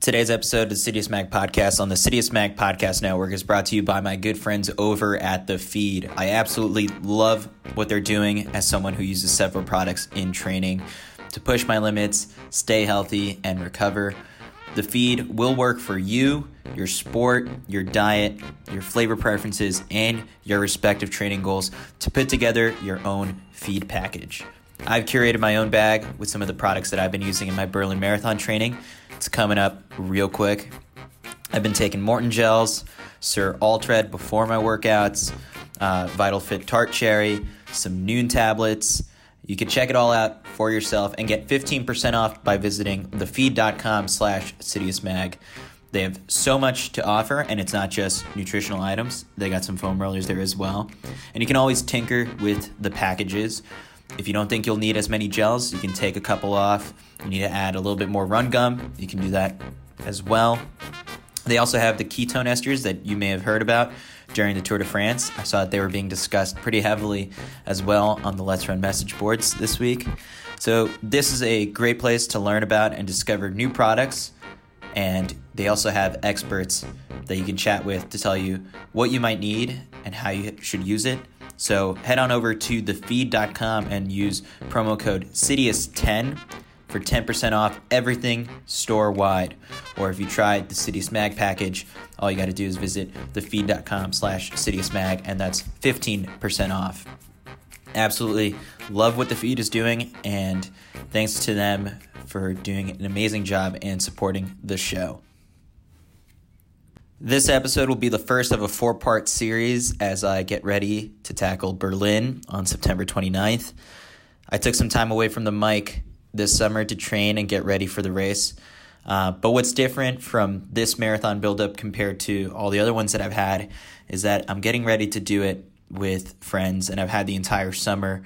Today's episode of the Citius Mag Podcast on the Citius Mag Podcast Network is brought to you by my good friends over at The Feed. I absolutely love what they're doing as someone who uses several products in training to push my limits, stay healthy, and recover. The Feed will work for you, your sport, your diet, your flavor preferences, and your respective training goals to put together your own feed package. I've curated my own bag with some of the products that I've been using in my Berlin Marathon training. It's coming up real quick. I've been taking Morton gels, Sir Altred before my workouts, Vital Fit Tart Cherry, some Noon tablets. You can check it all out for yourself and get 15% off by visiting thefeed.com/CitiusMag. They have so much to offer, and it's not just nutritional items. They got some foam rollers there as well. And you can always tinker with the packages. If you don't think you'll need as many gels, you can take a couple off. You need to add a little bit more run gum. You can do that as well. They also have the ketone esters that you may have heard about during the Tour de France. I saw that they were being discussed pretty heavily as well on the Let's Run message boards this week. So this is a great place to learn about and discover new products. And they also have experts that you can chat with to tell you what you might need and how you should use it. So head on over to thefeed.com and use promo code CITIUS10 for 10% off everything store-wide. Or if you tried the Citius Mag package, all you got to do is visit thefeed.com/CitiusMag, and that's 15% off. Absolutely love what the Feed is doing, and thanks to them for doing an amazing job and supporting the show. This episode will be the first of a 4-part series as I get ready to tackle Berlin on September 29th. I took some time away from the mic this summer to train and get ready for the race. But what's different from this marathon buildup compared to all the other ones that I've had is that I'm getting ready to do it with friends, and I've had the entire summer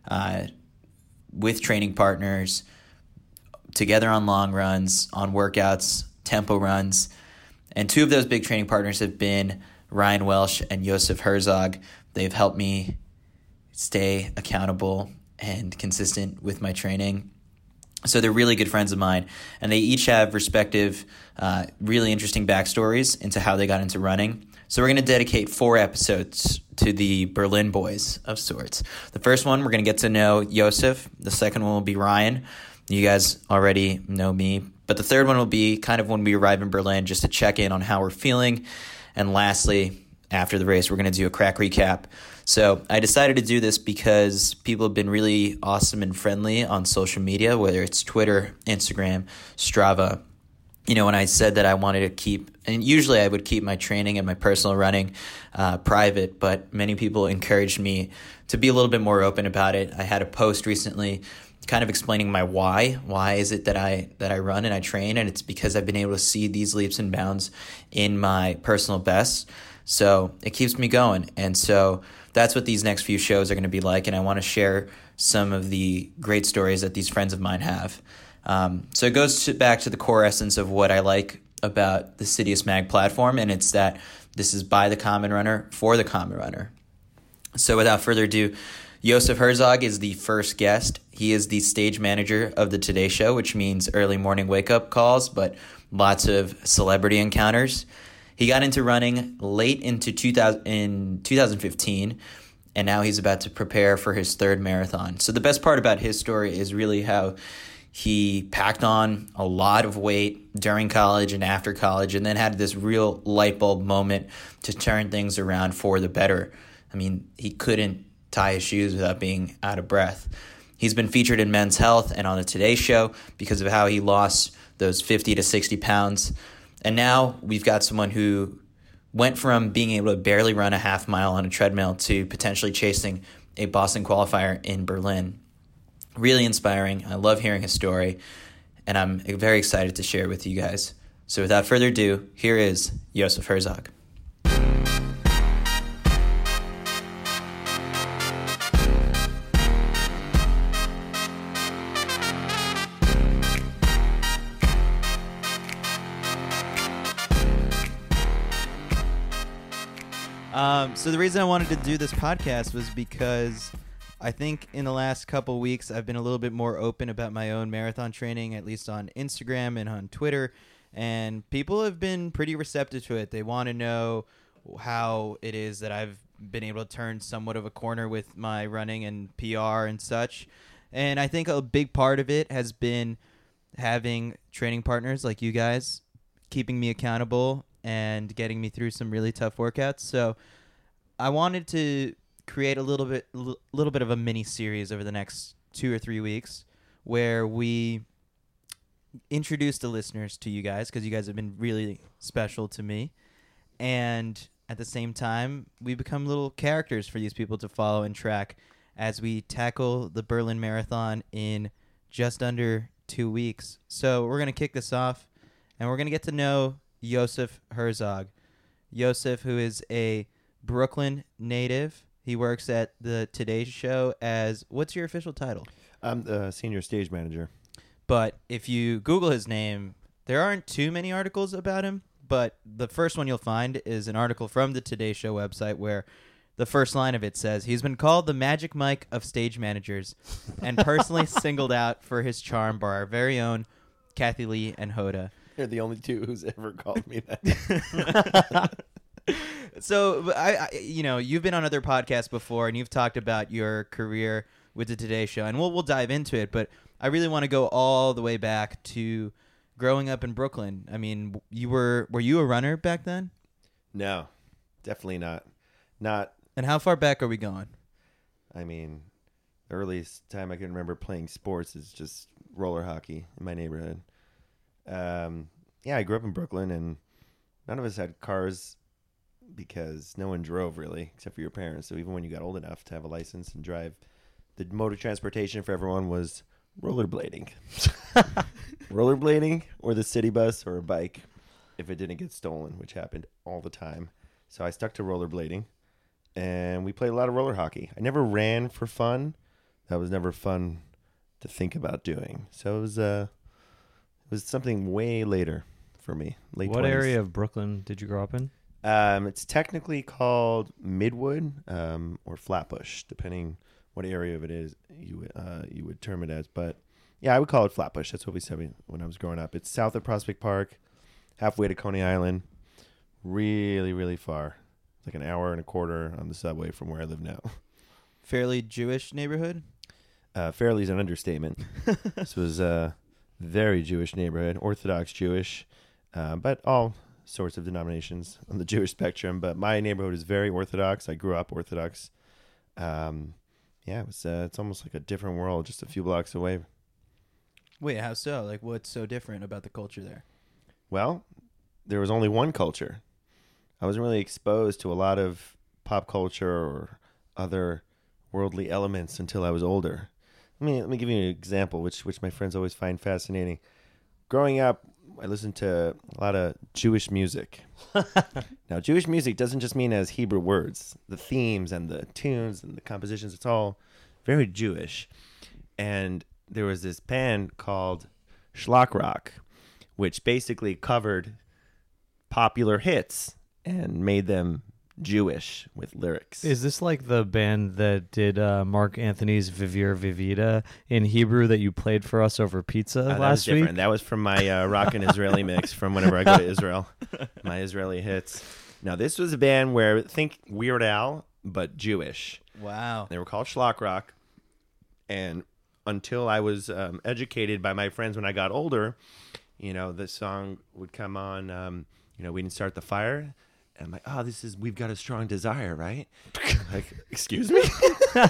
with training partners, together on long runs, on workouts, tempo runs. And 2 of those big training partners have been Ryan Welsh and Josef Herzog. They've helped me stay accountable and consistent with my training. So they're really good friends of mine, and they each have respective really interesting backstories into how they got into running. So we're going to dedicate 4 episodes to the Berlin boys of sorts. The first one, we're going to get to know Josef. The second one will be Ryan. You guys already know me. But the third one will be kind of when we arrive in Berlin, just to check in on how we're feeling. And lastly, after the race, we're going to do a crack recap. So I decided to do this because people have been really awesome and friendly on social media, whether it's Twitter, Instagram, Strava. You know, when I said that I wanted to keep, and usually I would keep my training and my personal running private, but many people encouraged me to be a little bit more open about it. I had a post recently kind of explaining my why. Why is it that I run and I train? And it's because I've been able to see these leaps and bounds in my personal best. So it keeps me going. And so that's what these next few shows are going to be like. And I want to share some of the great stories that these friends of mine have. So it goes back to the core essence of what I like about the Citius Mag platform. And it's that this is by the common runner for the common runner. So without further ado, Josef Herzog is the first guest. He is the stage manager of the Today Show, which means early morning wake-up calls, but lots of celebrity encounters. He got into running late into 2015, and now he's about to prepare for his 3rd marathon. So the best part about his story is really how he packed on a lot of weight during college and after college, and then had this real light bulb moment to turn things around for the better. I mean, he couldn't tie his shoes without being out of breath. He's been featured in Men's Health and on the Today Show because of how he lost those 50 to 60 pounds. And now we've got someone who went from being able to barely run a half mile on a treadmill to potentially chasing a Boston qualifier in Berlin. Really inspiring. I love hearing his story, and I'm very excited to share it with you guys. So without further ado, here is Josef Herzog. So the reason I wanted to do this podcast was because I think in the last couple weeks I've been a little bit more open about my own marathon training, at least on Instagram and on Twitter. and people have been pretty receptive to it. They want to know how it is that I've been able to turn somewhat of a corner with my running and PR and such. And I think a big part of it has been having training partners like you guys keeping me accountable and getting me through some really tough workouts. So I wanted to create a little bit of a mini series over the next 2 or 3 weeks where we introduce the listeners to you guys, because you guys have been really special to me, and at the same time we become little characters for these people to follow and track as we tackle the Berlin Marathon in just under 2 weeks. So we're going to kick this off, and we're going to get to know Yosef Herzog. Yosef, who is a Brooklyn native. He works at the Today Show as, what's your official title? I'm the senior stage manager. But if you Google his name, there aren't too many articles about him, but the first one you'll find is an article from the Today Show website where the first line of it says, he's been called the Magic Mike of stage managers and personally singled out for his charm by our very own Kathy Lee and Hoda. You're the only two who's ever called me that. So, you've been on other podcasts before, and you've talked about your career with the Today Show, and we'll dive into it. But I really want to go all the way back to growing up in Brooklyn. I mean, were you a runner back then? No, definitely not. And how far back are we going? I mean, the earliest time I can remember playing sports is just roller hockey in my neighborhood. I grew up in Brooklyn, and none of us had cars because no one drove really, except for your parents. So even when you got old enough to have a license and drive, the mode of transportation for everyone was rollerblading. Rollerblading or the city bus or a bike if it didn't get stolen, which happened all the time. So I stuck to rollerblading, and we played a lot of roller hockey. I never ran for fun. That was never fun to think about doing. So it was something way later for me. Late What 20s. area of Brooklyn did you grow up in? It's technically called Midwood or Flatbush, depending what area of it is you would term it as. But yeah, I would call it Flatbush. That's what we said when I was growing up. It's south of Prospect Park, halfway to Coney Island. Really, really far. It's like an hour and a quarter on the subway from where I live now. Fairly Jewish neighborhood? Fairly is an understatement. This was a very Jewish neighborhood, Orthodox Jewish, but all sorts of denominations on the Jewish spectrum. But my neighborhood is very Orthodox. I grew up Orthodox. It's almost like a different world just a few blocks away. Wait, how so? Like, what's so different about the culture there? Well, there was only one culture. I wasn't really exposed to a lot of pop culture or other worldly elements until I was older. Let me give you an example, which my friends always find fascinating. Growing up, I listened to a lot of Jewish music. Now, Jewish music doesn't just mean as Hebrew words. The themes and the tunes and the compositions, it's all very Jewish. And there was this band called Schlock Rock, which basically covered popular hits and made them Jewish with lyrics. Is this like the band that did Mark Anthony's Vivir Vivida in Hebrew that you played for us over pizza That was last week? different. That was from my Rockin' Israeli mix from whenever I go to Israel. My Israeli hits. Now, this was a band where, think Weird Al, but Jewish. Wow. They were called Schlock Rock. And until I was educated by my friends when I got older, the song would come on, We Didn't Start the Fire. And I'm like, We've Got a Strong Desire, right? Like, excuse me? I'm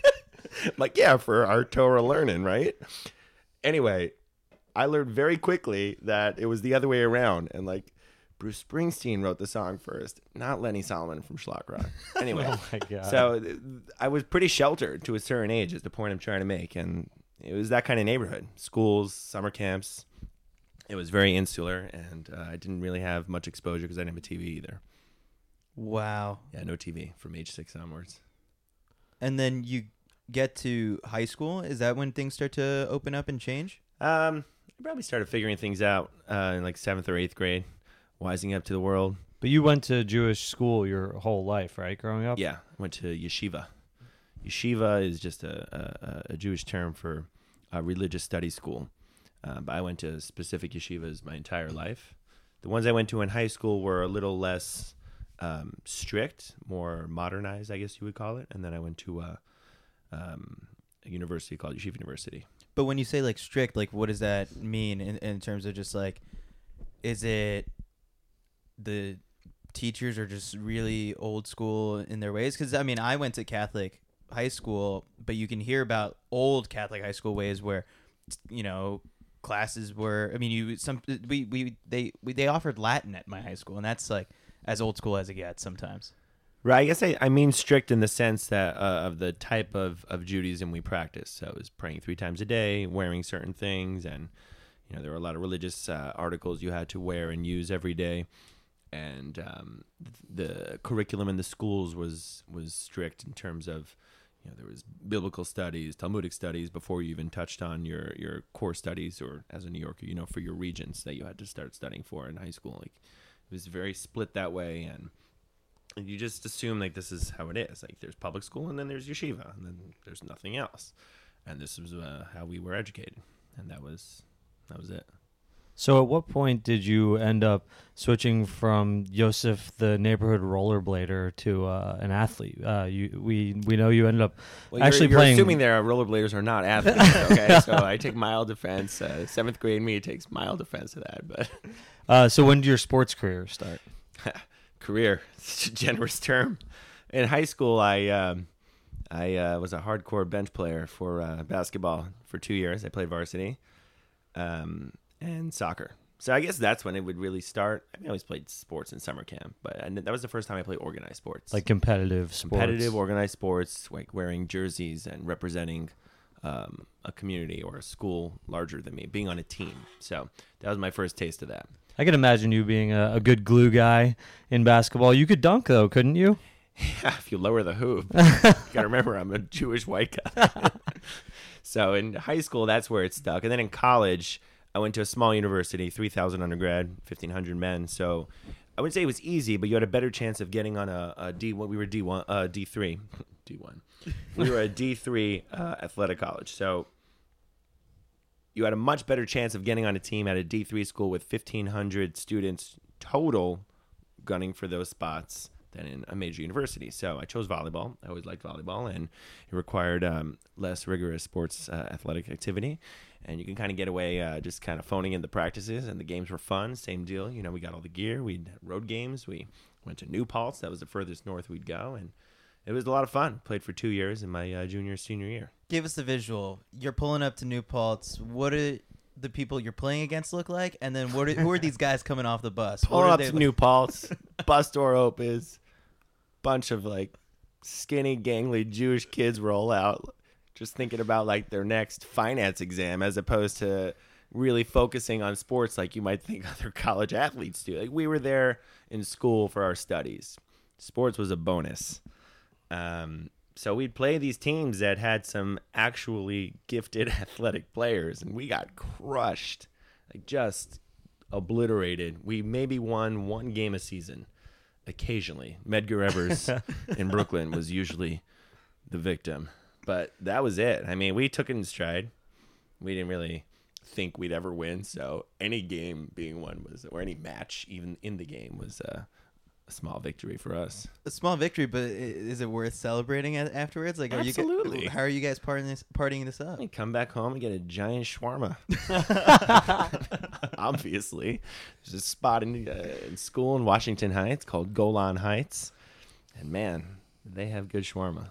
like, yeah, for our Torah learning, right? Anyway, I learned very quickly that it was the other way around. And like, Bruce Springsteen wrote the song first, not Lenny Solomon from Schlock Rock. Anyway, Oh my God. so I was pretty sheltered to a certain age is the point I'm trying to make. And it was that kind of neighborhood. Schools, summer camps. It was very insular, and I didn't really have much exposure because I didn't have a TV either. Wow. Yeah, no TV from age 6 onwards. And then you get to high school. Is that when things start to open up and change? I probably started figuring things out in like 7th or 8th grade, wising up to the world. But you went to Jewish school your whole life, right, growing up? Yeah, I went to yeshiva. Yeshiva is just a Jewish term for a religious study school. But I went to specific yeshivas my entire life. The ones I went to in high school were a little less strict, more modernized, I guess you would call it. And then I went to a university called Yeshiva University. But when you say like strict, like what does that mean in terms of just like, is it the teachers are just really old school in their ways? Because I mean, I went to Catholic high school, but you can hear about old Catholic high school ways where, you know, classes were. I mean, they offered Latin at my high school, and that's like as old school as it gets sometimes. Right. I guess I mean strict in the sense that of the type of Judaism we practice. So it was praying 3 times a day, wearing certain things, and you know there were a lot of religious articles you had to wear and use every day. And the curriculum in the schools was strict in terms of, you know, there was biblical studies, Talmudic studies before you even touched on your core studies, or as a New Yorker, you know, for your regents that you had to start studying for in high school. Like it was very split that way, and you just assume like this is how it is. Like there's public school and then there's yeshiva and then there's nothing else. And this was how we were educated, and that was it. So at what point did you end up switching from Yosef, the neighborhood rollerblader, to an athlete? We know you ended up actually you're playing. assuming there rollerbladers are not athletes. Okay, so I take mild defense. 7th grade me takes mild defense of that. But so when did your sports career start? career, such a generous term. In high school, I was a hardcore bench player for basketball for 2 years. I played varsity. And soccer. So I guess that's when it would really start. I mean, I always played sports in summer camp, but that was the first time I played organized sports. Like competitive sports. Competitive, organized sports, like wearing jerseys and representing a community or a school larger than me, being on a team. So that was my first taste of that. I could imagine you being a good glue guy in basketball. You could dunk, though, couldn't you? Yeah, if you lower the hoop. You got to remember, I'm a Jewish white guy. So in high school, that's where it stuck. And then in college, I went to a small university, 3,000 undergrad, 1,500 men. So I wouldn't say it was easy, but you had a better chance of getting on a D1. We were D1, D3, D1. We were a D3 athletic college. So you had a much better chance of getting on a team at a D3 school with 1,500 students total gunning for those spots than in a major university. So I chose volleyball. I always liked volleyball, and it required less rigorous sports athletic activity. And you can kind of get away just kind of phoning in the practices, and the games were fun. Same deal. You know, we got all the gear. We had road games. We went to New Paltz. That was the furthest north we'd go. And it was a lot of fun. Played for 2 years in my senior year. Give us the visual. You're pulling up to New Paltz. What do the people you're playing against look like? And then who are these guys coming off the bus? Pulling up to New Paltz. Bus door opens. Bunch of like skinny, gangly Jewish kids roll out. Just thinking about like their next finance exam, as opposed to really focusing on sports like you might think other college athletes do. Like we were there in school for our studies. Sports was a bonus. So we'd play these teams that had some actually gifted athletic players, and we got crushed, like just obliterated. We maybe won 1 game a season. Occasionally, Medgar Evers in Brooklyn was usually the victim. But that was it. I mean, we took it in stride. We didn't really think we'd ever win. So any game being won or any match even in the game was a small victory for us. A small victory, but is it worth celebrating afterwards? Like, Absolutely. How are you guys partying this up? You come back home and get a giant shawarma. Obviously. There's a spot in school in Washington Heights called Golan Heights. And man, they have good shawarma.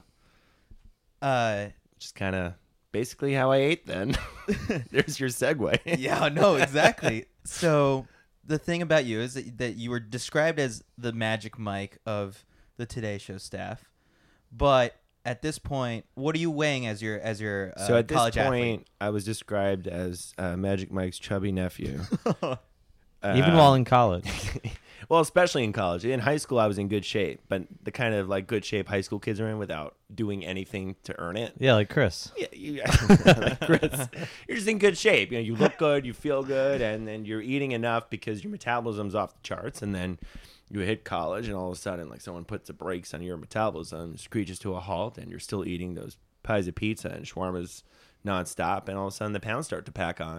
Just kind of basically how I ate then. There's your segue. Yeah, no, exactly. So the thing about you is that you were described as the Magic Mike of the Today Show staff, but at this point, what are you weighing as your so at college this point, athlete? I was described as Magic Mike's chubby nephew. Even while in college. Well, especially in college. In high school, I was in good shape, but the kind of like good shape high school kids are in without doing anything to earn it. Yeah, like Chris. Yeah, like Chris. You're just in good shape. You know, you look good, you feel good, and then you're eating enough because your metabolism's off the charts, and then you hit college, and all of a sudden, like someone puts the brakes on your metabolism, screeches to a halt, and you're still eating those pies of pizza and shawarmas nonstop, and all of a sudden the pounds start to pack on.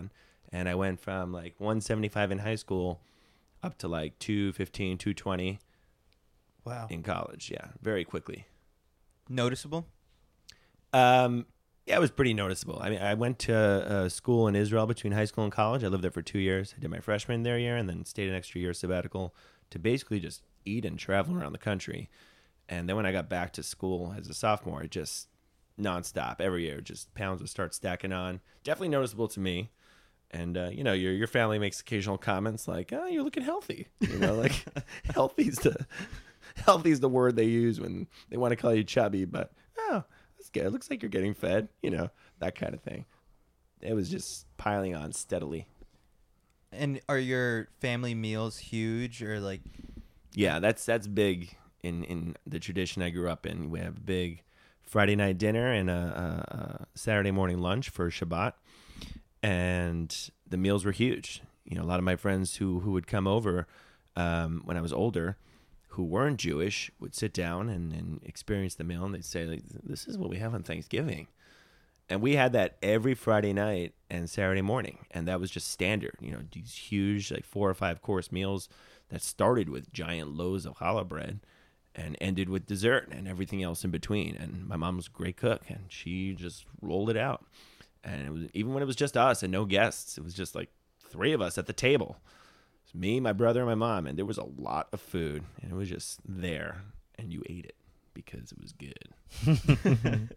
And I went from like 175 in high school up to like 215, 220 Wow. in college. Yeah, very quickly. Noticeable? Yeah, it was pretty noticeable. I mean, I went to school in Israel between high school and college. I lived there for 2 years. I did my freshman there year and then stayed an extra year sabbatical to basically just eat and travel around the country. And then when I got back to school as a sophomore, it just nonstop every year, just pounds would start stacking on. Definitely noticeable to me. And, you know, your family makes occasional comments like, oh, you're looking healthy. You know, like healthy's the word they use when they want to call you chubby. But, oh, that's good. It looks like you're getting fed, you know, that kind of thing. It was just piling on steadily. And are your family meals huge or like? Yeah, that's big in the tradition I grew up in. We have a big Friday night dinner and a Saturday morning lunch for Shabbat. And the meals were huge. You know, a lot of my friends who would come over when I was older, who weren't Jewish, would sit down and experience the meal, and they'd say, like, this is what we have on Thanksgiving. And we had that every Friday night and Saturday morning, and that was just standard. You know, these huge, like 4 or 5 course meals that started with giant loaves of challah bread and ended with dessert and everything else in between. And my mom was a great cook, and she just rolled it out. And it was, even when it was just us and no guests, it was just like 3 of us at the table. It was me, my brother, and my mom. And there was a lot of food. And it was just there. And you ate it because it was good.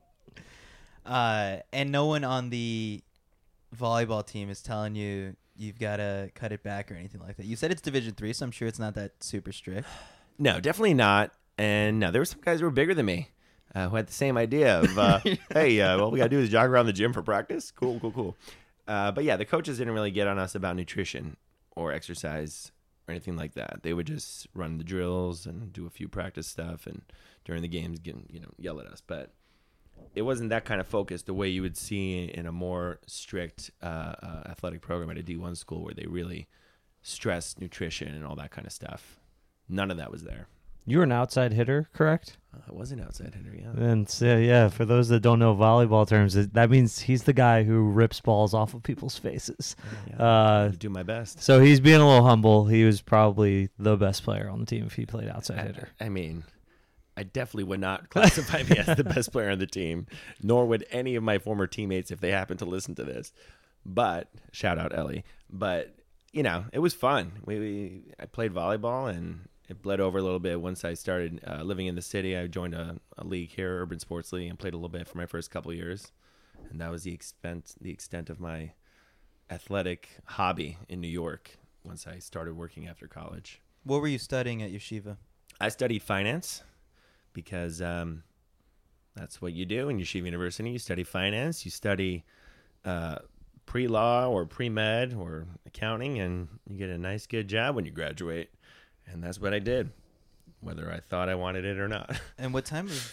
And no one on the volleyball team is telling you you've got to cut it back or anything like that. You said it's Division III, so I'm sure it's not that super strict. No, definitely not. And no, there were some guys who were bigger than me. Who had the same idea of, hey, all we got to do is jog around the gym for practice. Cool. But yeah, the coaches didn't really get on us about nutrition or exercise or anything like that. They would just run the drills and do a few practice stuff and during the games, yell at us. But it wasn't that kind of focus the way you would see in a more strict athletic program at a D1 school where they really stress nutrition and all that kind of stuff. None of that was there. You were an outside hitter, correct? I was an outside hitter, yeah. And so, yeah, for those that don't know volleyball terms, that means he's the guy who rips balls off of people's faces. Yeah, do my best. So he's being a little humble. He was probably the best player on the team if he played outside hitter. I mean, I definitely would not classify me as the best player on the team, nor would any of my former teammates if they happen to listen to this. But, shout out Ellie. But, you know, it was fun. I played volleyball and it bled over a little bit once I started living in the city. I joined a league here, Urban Sports League, and played a little bit for my first couple of years. And that was the extent of my athletic hobby in New York once I started working after college. What were you studying at yeshiva? I studied finance because that's what you do in Yeshiva University. You study finance. You study pre-law or pre-med or accounting, and you get a nice, good job when you graduate. And that's what I did, whether I thought I wanted it or not. And what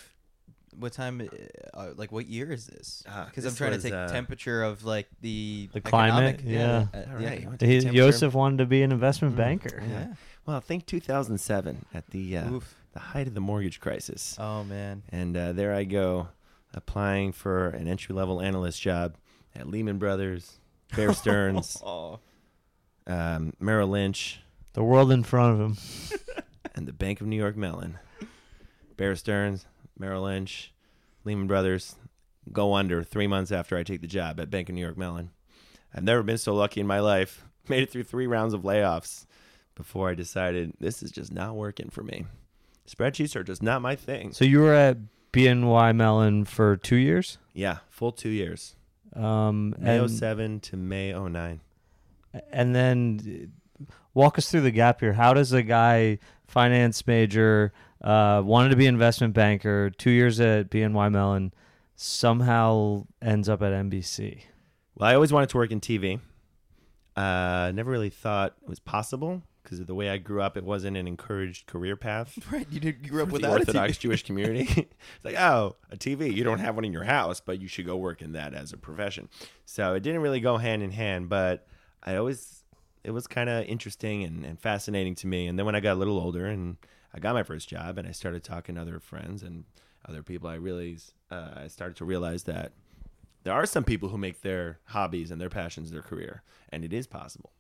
year is this? Because I'm This trying was, to take temperature of like the climate. economic- Yeah. All right. Joseph wanted to be an investment banker. Yeah. Well, think 2007 at the Oof. height of the mortgage crisis. Oh man. And there I go, applying for an entry-level analyst job at Lehman Brothers, Bear Stearns, Oh. Merrill Lynch, The world in front of him. and the Bank of New York Mellon. Bear Stearns, Merrill Lynch, Lehman Brothers go under 3 months after I take the job at Bank of New York Mellon. I've never been so lucky in my life. Made it through 3 rounds of layoffs before I decided this is just not working for me. Spreadsheets are just not my thing. So you were at BNY Mellon for 2 years? Yeah, full 2 years. May And 07 to May 09. And then walk us through the gap here. How does a guy, finance major, wanted to be an investment banker, 2 years at BNY Mellon, somehow ends up at NBC? Well, I always wanted to work in TV. Never really thought it was possible because of the way I grew up. It wasn't an encouraged career path. Right. You grew up For the without Orthodox a TV. Jewish community. It's like, oh, a TV. You don't have one in your house, but you should go work in that as a profession. So it didn't really go hand in hand, but it was kind of interesting and fascinating to me. And then when I got a little older and I got my first job and I started talking to other friends and other people, I started to realize that there are some people who make their hobbies and their passions their career, and it is possible.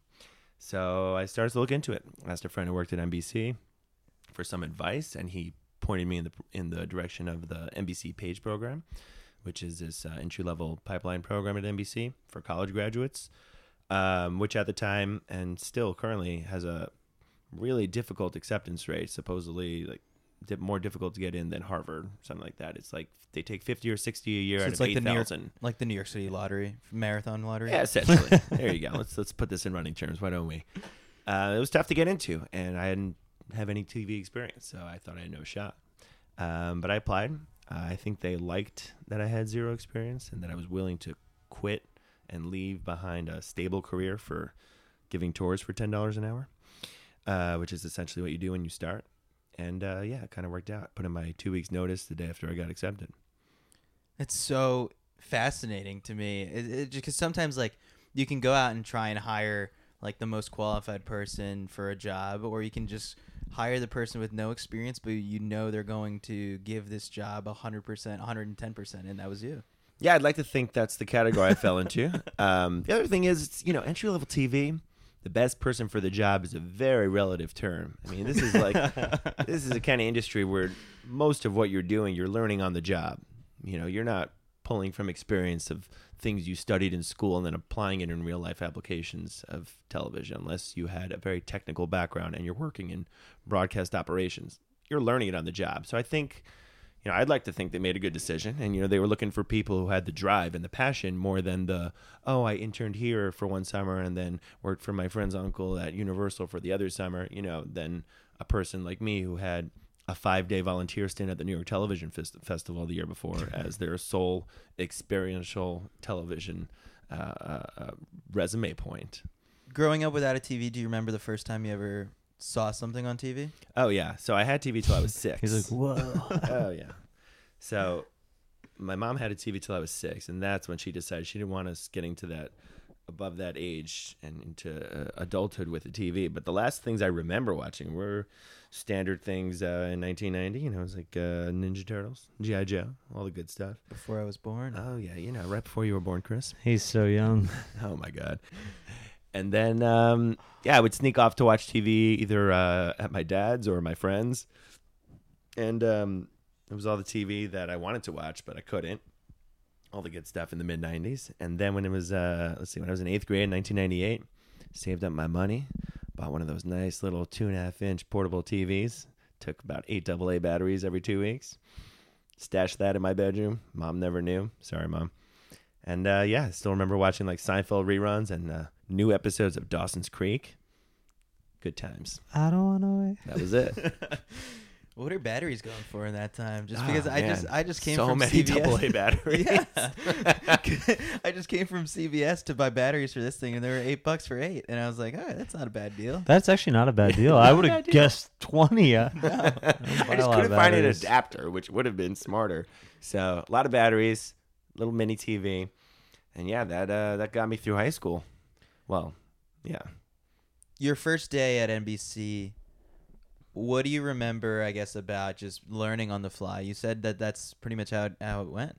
So I started to look into it. I asked a friend who worked at NBC for some advice, and he pointed me in the direction of the NBC Page program, which is this entry-level pipeline program at NBC for college graduates, which at the time and still currently has a really difficult acceptance rate, supposedly like more difficult to get in than Harvard, something like that. It's like they take 50 or 60 a year So out it's of like the New York, 8,000. like the New York City lottery, marathon lottery. Yeah, essentially. There you go. Let's put this in running terms. Why don't we? It was tough to get into, and I didn't have any TV experience, so I thought I had no shot. But I applied. I think they liked that I had zero experience and that I was willing to quit and leave behind a stable career for giving tours for $10 an hour, which is essentially what you do when you start. And yeah, it kind of worked out. Put in my 2 weeks notice the day after I got accepted. It's so fascinating to me. Because sometimes like you can go out and try and hire like the most qualified person for a job, or you can just hire the person with no experience, but you know they're going to give this job 100%, 110%, and that was you. Yeah, I'd like to think that's the category I fell into. The other thing is, it's, entry-level TV, the best person for the job is a very relative term. I mean, this is a kind of industry where most of what you're doing, you're learning on the job. You're not pulling from experience of things you studied in school and then applying it in real-life applications of television, unless you had a very technical background and you're working in broadcast operations. You're learning it on the job. So I think, I'd like to think they made a good decision, and, they were looking for people who had the drive and the passion more than I interned here for one summer and then worked for my friend's uncle at Universal for the other summer, than a person like me who had a 5-day volunteer stint at the New York Television Festival the year before as their sole experiential television resume point. Growing up without a TV, do you remember the first time you ever saw something on TV? Oh, yeah. So I had TV till I was 6. He's like, whoa. Oh, yeah. So my mom had a TV till I was 6, and that's when she decided she didn't want us getting to that above that age and into adulthood with the TV. But the last things I remember watching were standard things in 1990. It was like Ninja Turtles, G.I. Joe, all the good stuff. Before I was born. Oh, yeah. Right before you were born, Chris. He's so young. Oh, my God. And then, I would sneak off to watch TV either at my dad's or my friend's. And it was all the TV that I wanted to watch, but I couldn't. All the good stuff in the mid-'90s. And then when it was, when I was in 8th grade in 1998, saved up my money, bought one of those nice little 2.5-inch portable TVs, took about 8 AA batteries every 2 weeks, stashed that in my bedroom. Mom never knew. Sorry, Mom. And I still remember watching like Seinfeld reruns and new episodes of Dawson's Creek. Good times. I don't want to wait. That was it. What are batteries going for in that time? Just Oh, because man. I just came so from many CVS. AA batteries. Yeah. I just came from CVS to buy batteries for this thing, and they were $8 for 8. And I was like, all right, that's not a bad deal. That's actually not a bad deal. I would have guessed 20. I just couldn't find an adapter, which would have been smarter. So a lot of batteries, little mini TV, and yeah, that got me through high school. Well, yeah. Your first day at NBC, what do you remember, I guess, about just learning on the fly? You said that's pretty much how it went.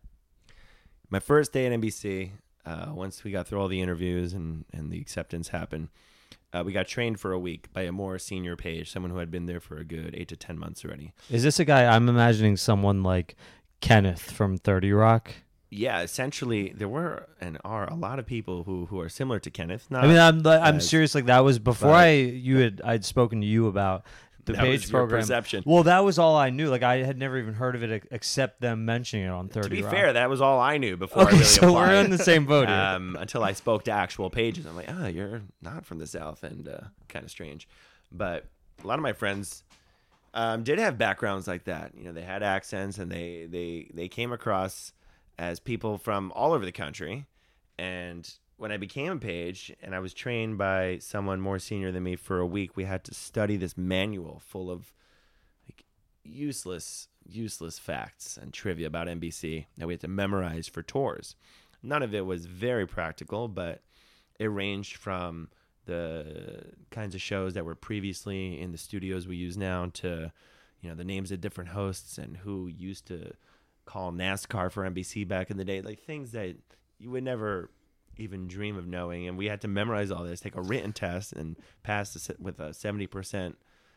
My first day at NBC, once we got through all the interviews and the acceptance happened, we got trained for a week by a more senior page, someone who had been there for a good 8 to 10 months already. Is this a guy? I'm imagining someone like Kenneth from 30 Rock. Yeah, essentially, there were and are a lot of people who are similar to Kenneth. I mean, I'm as- serious. Like that was before but- I'd spoken to you about the That Page was your program. perception. Well, that was all I knew. Like I had never even heard of it except them mentioning it on 30 To be Rock. fair, that was all I knew before I Okay, really so applied. we're in the same boat here. Until I spoke to actual pages. I'm like, you're not from the South, and kind of strange. But a lot of my friends did have backgrounds like that. They had accents, and they came across as people from all over the country. And when I became a page and I was trained by someone more senior than me for a week, we had to study this manual full of like useless facts and trivia about NBC that we had to memorize for tours. None of it was very practical, but it ranged from the kinds of shows that were previously in the studios we use now to, the names of different hosts and who used to call NASCAR for NBC back in the day, like things that you would never even dream of knowing. And we had to memorize all this, take a written test, and pass with a 70%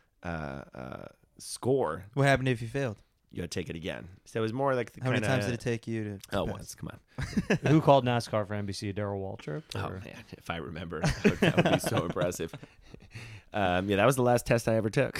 score. What happened if you failed? You got to take it again. So it was more like the How many times did it take you to Oh, pass? once. Come on. Who called NASCAR for NBC? Darrell Waltrip? Oh or- man, if I remember, that would be so impressive. Yeah, that was the last test I ever took.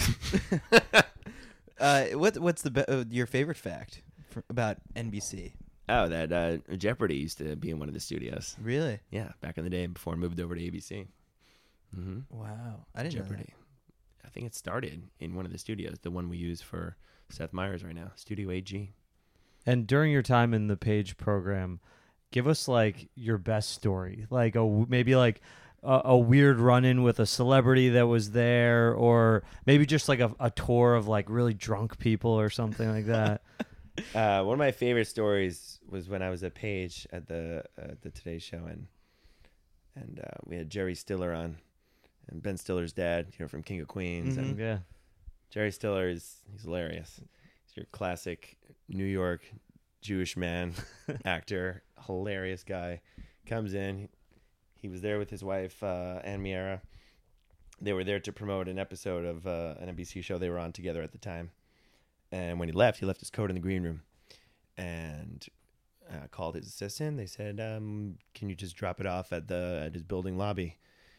What's your favorite fact about NBC? Oh, that Jeopardy used to be in one of the studios. Really? Yeah, back in the day before it moved over to ABC. Mm-hmm. Wow, I didn't know Jeopardy. I think it started in one of the studios, the one we use for Seth Meyers right now, Studio AG. And during your time in the Page program, give us like your best story, like maybe like a weird run-in with a celebrity that was there, or maybe just like a tour of like really drunk people or something like that. One of my favorite stories was when I was at Page at the Today Show, and we had Jerry Stiller on, and Ben Stiller's dad, from King of Queens. And Yeah. Jerry Stiller he's hilarious. He's your classic New York Jewish man actor, hilarious guy. Comes in, he was there with his wife Ann Miera. They were there to promote an episode of an NBC show they were on together at the time. And when he left his coat in the green room, and called his assistant. They said, "Can you just drop it off at his building lobby?"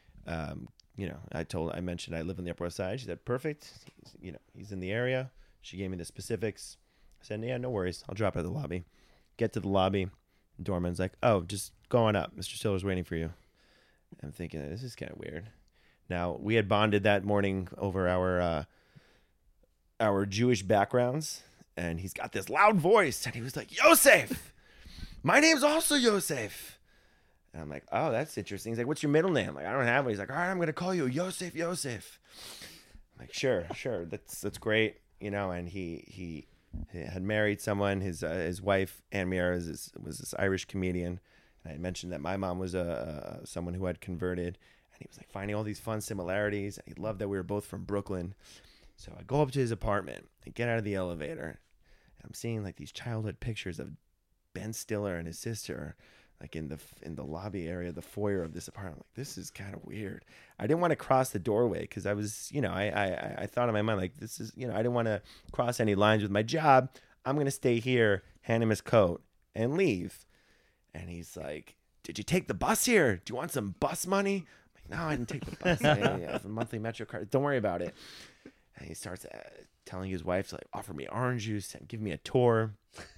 I mentioned I live on the Upper West Side. She said, "Perfect. He's in the area." She gave me the specifics. I said, "Yeah, no worries. I'll drop it at the lobby." Get to the lobby. Doorman's like, "Oh, just go on up. Mr. Stiller's waiting for you." I'm thinking, this is kind of weird. Now, we had bonded that morning over our Jewish backgrounds, and he's got this loud voice, and he was like, "Yosef, my name's also Yosef." And I'm like, "Oh, that's interesting." He's like, "What's your middle name?" I'm like, "I don't have one." He's like, "All right, I'm going to call you Yosef. I'm like, sure. That's great. And he had married someone. His wife, Ann Miera, was this Irish comedian. And I mentioned that my mom was someone who had converted. And he was like finding all these fun similarities. And he loved that we were both from Brooklyn. So I go up to his apartment and get out of the elevator. And I'm seeing like these childhood pictures of Ben Stiller and his sister, like in the lobby area, the foyer of this apartment. Like, this is kind of weird. I didn't want to cross the doorway because I was, I thought in my mind, like, this is, I didn't want to cross any lines with my job. I'm going to stay here, hand him his coat, and leave. And he's like, "Did you take the bus here? Do you want some bus money?" I'm like, "No, I didn't take the bus. I have a monthly Metro card. Don't worry about it." And he starts telling his wife to like offer me orange juice and give me a tour.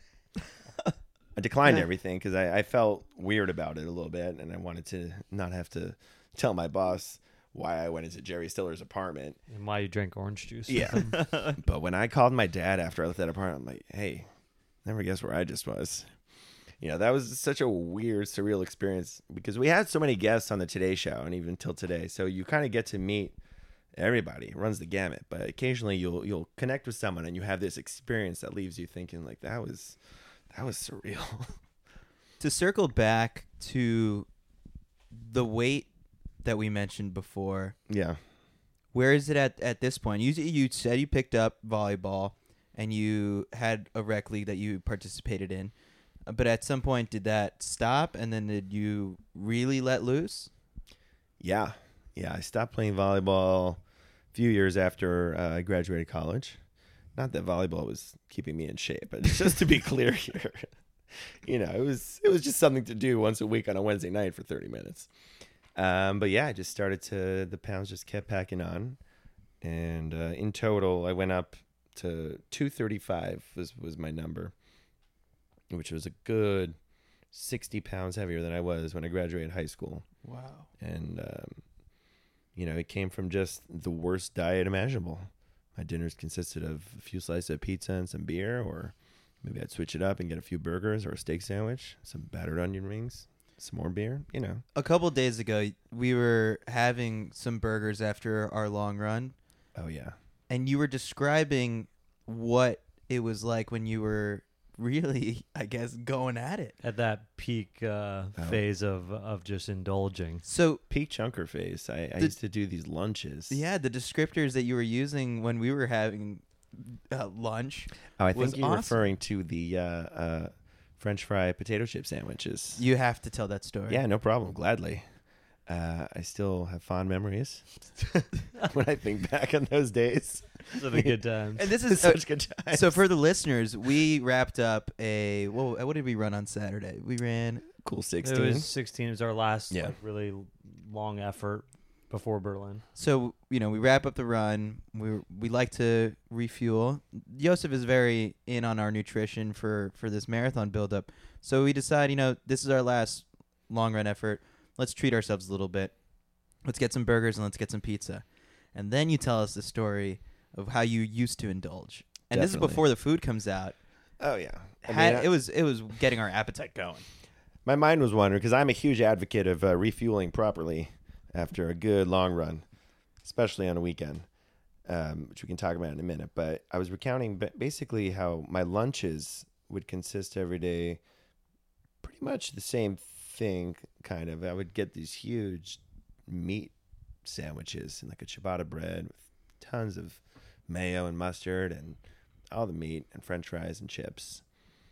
I declined everything because I felt weird about it a little bit, and I wanted to not have to tell my boss why I went into Jerry Stiller's apartment. And why you drank orange juice. Yeah. But when I called my dad after I left that apartment, I'm like, "Hey, never guess where I just was." That was such a weird, surreal experience because we had so many guests on the Today Show and even till today. So you kind of get to meet everybody. It runs the gamut. But occasionally you'll connect with someone and you have this experience that leaves you thinking like, that was surreal. To circle back to the weight that we mentioned before, Yeah. where is it at this point? You said you picked up volleyball and you had a rec league that you participated in. But at some point, did that stop? And then did you really let loose? Yeah. I stopped playing volleyball a few years after I graduated college. Not that volleyball was keeping me in shape, but just to be clear here, it was just something to do once a week on a Wednesday night for 30 minutes. But yeah, I just the pounds just kept packing on. And in total, I went up to 235 was my number, which was a good 60 pounds heavier than I was when I graduated high school. Wow. And, it came from just the worst diet imaginable. My dinners consisted of a few slices of pizza and some beer, or maybe I'd switch it up and get a few burgers or a steak sandwich, some battered onion rings, some more beer, A couple of days ago, we were having some burgers after our long run. Oh, yeah. And you were describing what it was like when you were really, I guess, going at it. At that peak phase of just indulging. So Peak chunker phase. I used to do these lunches. yeah, the descriptors that you were using when we were having lunch. Oh, I was think you're awesome. referring to the French fry potato chip sandwiches. You have to tell that story. Yeah, no problem. Gladly. I still have fond memories when I think back on those days. Those are the good times. And this is Such good times. so for the listeners, we wrapped up what did we run on Saturday? We ran Cool It 16. was 16. It was our last Yeah. like, really long effort before Berlin. So we wrap up the run. We like to refuel. Joseph is very in on our nutrition for this marathon buildup. So we decide, this is our last long run effort. Let's treat ourselves a little bit. Let's get some burgers and let's get some pizza. And then you tell us the story of how you used to indulge. And this is Definitely. before the food comes out. Oh, yeah. It was getting our appetite going. My mind was wandering because I'm a huge advocate of refueling properly after a good long run, especially on a weekend, which we can talk about in a minute. But I was recounting basically how my lunches would consist every day pretty much the same thing, kind of. I would get these huge meat sandwiches and like a ciabatta bread with tons of mayo and mustard and all the meat and french fries and chips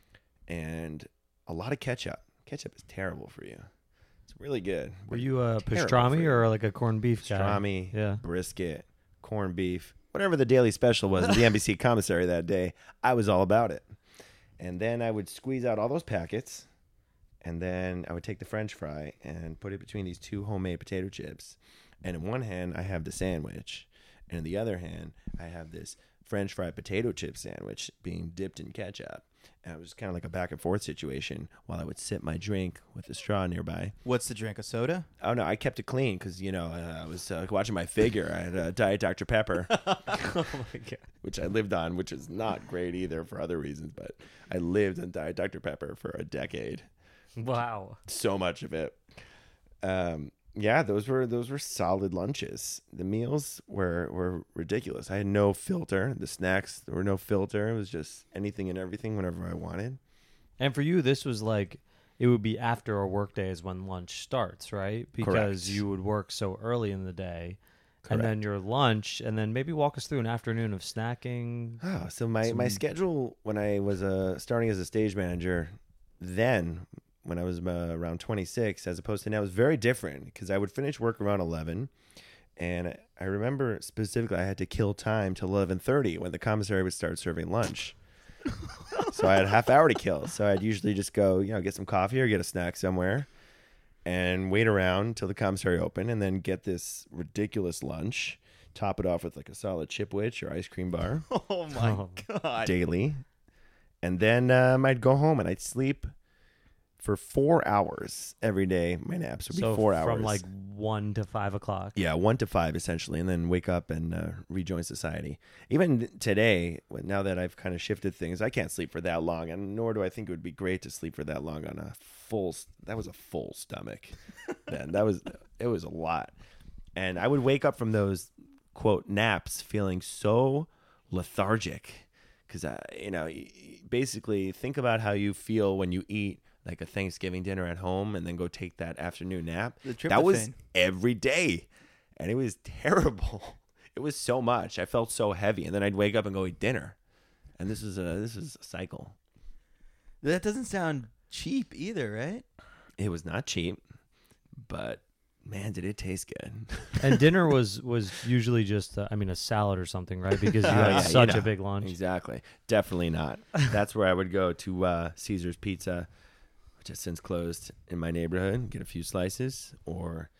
and a lot of ketchup. Ketchup is terrible for you. It's really good. Were you a Terrible pastrami for you. or like a corned beef guy? Pastrami, Yeah. brisket, corned beef, whatever the daily special was at the NBC commissary that day, I was all about it. And then I would squeeze out all those packets, and then I would take the french fry and put it between these two homemade potato chips. And in one hand, I have the sandwich, and in the other hand, I have this french fry potato chip sandwich being dipped in ketchup. And it was kind of like a back and forth situation while I would sip my drink with a straw nearby. What's the drink? A soda? Oh, no, I kept it clean because, I was watching my figure. I had Diet Dr. Pepper, Oh my god. which I lived on, which is not great either for other reasons. But I lived on Diet Dr. Pepper for a decade. Wow. So much of it. Yeah, those were solid lunches. The meals were ridiculous. I had no filter. The snacks, there were no filter. It was just anything and everything whenever I wanted. And for you, this was like it would be after a work day is when lunch starts, right? Because Correct. you would work so early in the day. Correct. And then your lunch, and then maybe walk us through an afternoon of snacking. Oh, so my schedule when I was starting as a stage manager then, when I was around 26, as opposed to now, was very different because I would finish work around 11. And I remember specifically I had to kill time till 11:30 when the commissary would start serving lunch. So I had a half hour to kill. So I'd usually just go, get some coffee or get a snack somewhere and wait around till the commissary opened and then get this ridiculous lunch, top it off with like a solid Chipwich or ice cream bar Oh my god. daily. And then I'd go home and I'd sleep for 4 hours every day. My naps would be So 4 hours. from like 1 to 5 o'clock. Yeah, 1 to 5 essentially, and then wake up and rejoin society. Even today, now that I've kind of shifted things, I can't sleep for that long, and nor do I think it would be great to sleep for that long on a full. That was a full stomach. Then it was a lot, and I would wake up from those quote naps feeling so lethargic because basically think about how you feel when you eat like a Thanksgiving dinner at home and then go take that afternoon nap. That was every day. And it was terrible. It was so much. I felt so heavy. And then I'd wake up and go eat dinner. And this is a cycle. That doesn't sound cheap either, right? It was not cheap, but man, did it taste good. And dinner was usually just, a salad or something, right? Because you had Yeah, such a big lunch. Exactly. Definitely not. That's where I would go to Caesar's Pizza, which has since closed in my neighborhood, get a few slices, or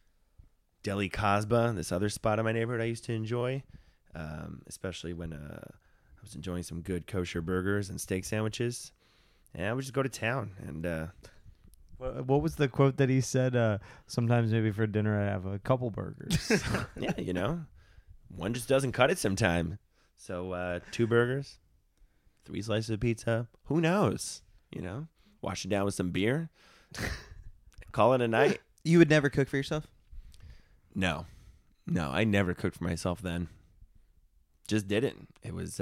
Deli Casbah, this other spot in my neighborhood I used to enjoy, especially when I was enjoying some good kosher burgers and steak sandwiches. And I would just go to town and What was the quote that he said? Sometimes maybe for dinner I have a couple burgers. yeah, one just doesn't cut it sometime. So 2 burgers, 3 slices of pizza, who knows, wash it down with some beer, call it a night. You would never cook for yourself? No, I never cooked for myself then. Just didn't. It was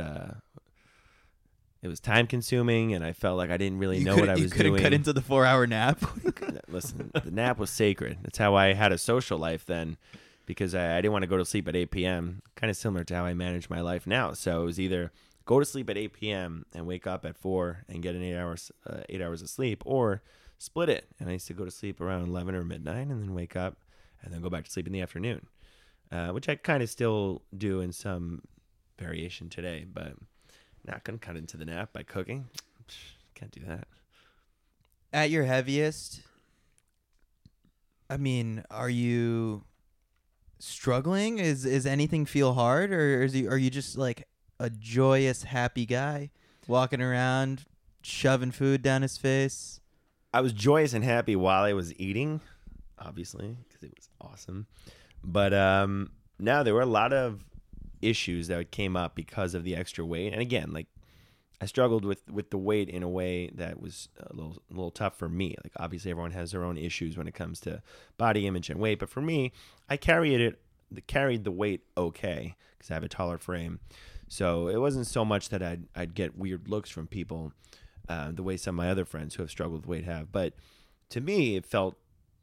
time consuming, and I felt like I didn't really know what I was You couldn't doing. cut into the 4-hour nap? Listen, the nap was sacred. That's how I had a social life then, because I didn't want to go to sleep at 8 p.m., kind of similar to how I manage my life now. So it was either go to sleep at 8 p.m. and wake up at 4 and get an 8 hours of sleep, or split it. And I used to go to sleep around 11 or midnight and then wake up and then go back to sleep in the afternoon, which I kind of still do in some variation today, but not going to cut into the nap by cooking. Can't do that. At your heaviest, I mean, are you struggling? Is anything feel hard, or are you just like a joyous, happy guy walking around, shoving food down his face? I was joyous and happy while I was eating, obviously, because it was awesome. But now there were a lot of issues that came up because of the extra weight. And again, like I struggled with the weight in a way that was a little tough for me. Like obviously everyone has their own issues when it comes to body image and weight. But for me, I carried the weight okay because I have a taller frame. So it wasn't so much that I'd get weird looks from people the way some of my other friends who have struggled with weight have. But to me, it felt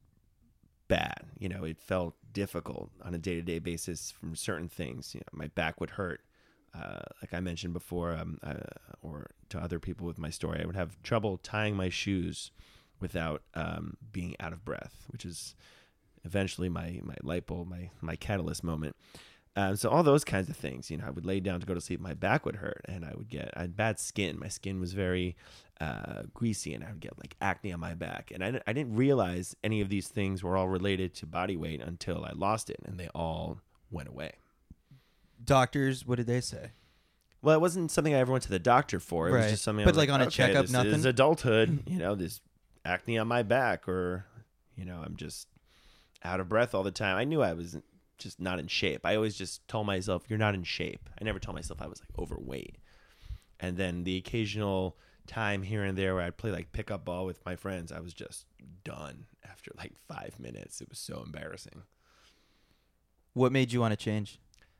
bad. It felt difficult on a day-to-day basis from certain things. My back would hurt. Like I mentioned before, or to other people with my story, I would have trouble tying my shoes without being out of breath, which is eventually my light bulb, my catalyst moment. So all those kinds of things, I would lay down to go to sleep, my back would hurt, and I had bad skin. My skin was very greasy, and I would get like acne on my back. And I didn't realize any of these things were all related to body weight until I lost it, and they all went away. Doctors, what did they say? Well, it wasn't something I ever went to the doctor for. It was just something. But I was like on a okay, checkup, this nothing. is adulthood. This acne on my back, or I'm just out of breath all the time. I knew I was just not in shape. I always just told myself, "You're not in shape." I never told myself I was like overweight. And then the occasional time here and there where I'd play like pickup ball with my friends, I was just done after like 5 minutes. It was so embarrassing. What made you want to change?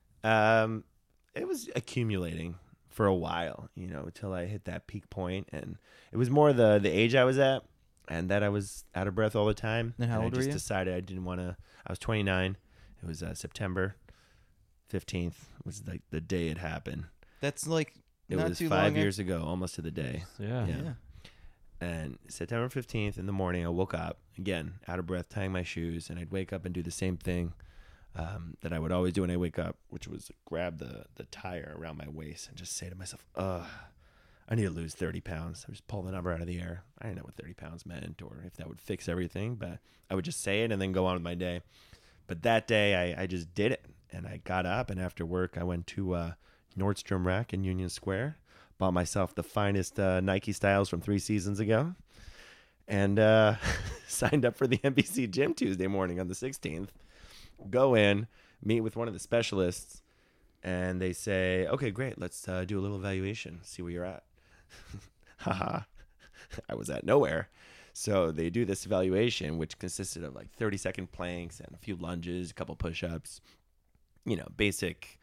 It was accumulating for a while, until I hit that peak point, and it was more the age I was at, and that I was out of breath all the time. And how old were you? I just decided I didn't want to. I was 29. It was September 15th. Was like the day it happened. That's like It not was too 5 long years ago, almost to the day. Yeah. Yeah. And September 15th in the morning, I woke up again, out of breath, tying my shoes, and I'd wake up and do the same thing that I would always do when I wake up, which was grab the tire around my waist and just say to myself, I need to lose 30 pounds. I just pull the number out of the air. I didn't know what 30 pounds meant or if that would fix everything, but I would just say it and then go on with my day. But that day, I just did it, and I got up, and after work, I went to Nordstrom Rack in Union Square, bought myself the finest Nike styles from 3 seasons ago, and signed up for the NBC gym Tuesday morning on the 16th. Go in, meet with one of the specialists, and they say, okay, great, let's do a little evaluation, see where you're at. Haha, I was at nowhere. So they do this evaluation, which consisted of like 30-second planks and a few lunges, a couple push-ups, basic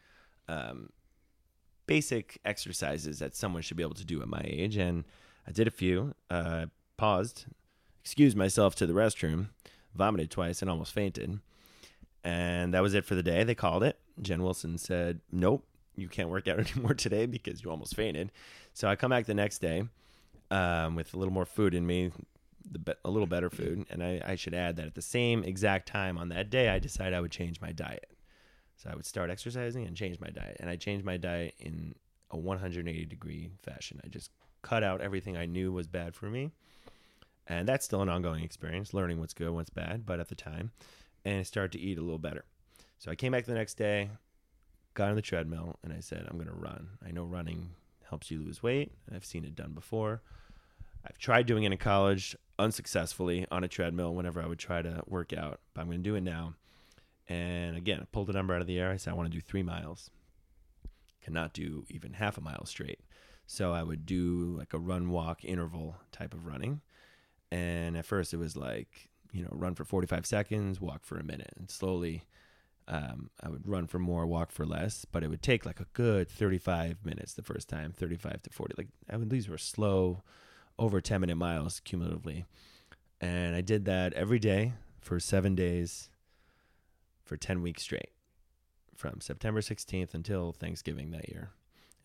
exercises that someone should be able to do at my age. And I did a few, paused, excused myself to the restroom, vomited twice, and almost fainted. And that was it for the day. They called it. Jen Wilson said, nope, you can't work out anymore today because you almost fainted. So I come back the next day with a little more food in me, a little better food. And I should add that at the same exact time on that day, I decided I would change my diet. So I would start exercising and change my diet. And I changed my diet in a 180-degree fashion. I just cut out everything I knew was bad for me. And that's still an ongoing experience, learning what's good, what's bad, but at the time. And I started to eat a little better. So I came back the next day, got on the treadmill, and I said, I'm going to run. I know running helps you lose weight. I've seen it done before. I've tried doing it in college unsuccessfully on a treadmill whenever I would try to work out, but I'm going to do it now. And again, I pulled the number out of the air. I said, I want to do 3 miles. Cannot do even half a mile straight. So I would do like a run, walk, interval type of running. And at first it was like, run for 45 seconds, walk for a minute. And slowly I would run for more, walk for less. But it would take like a good 35 minutes the first time, 35 to 40. These were slow, over 10-minute miles cumulatively. And I did that every day for 7 days for 10 weeks straight, from September 16th until Thanksgiving that year.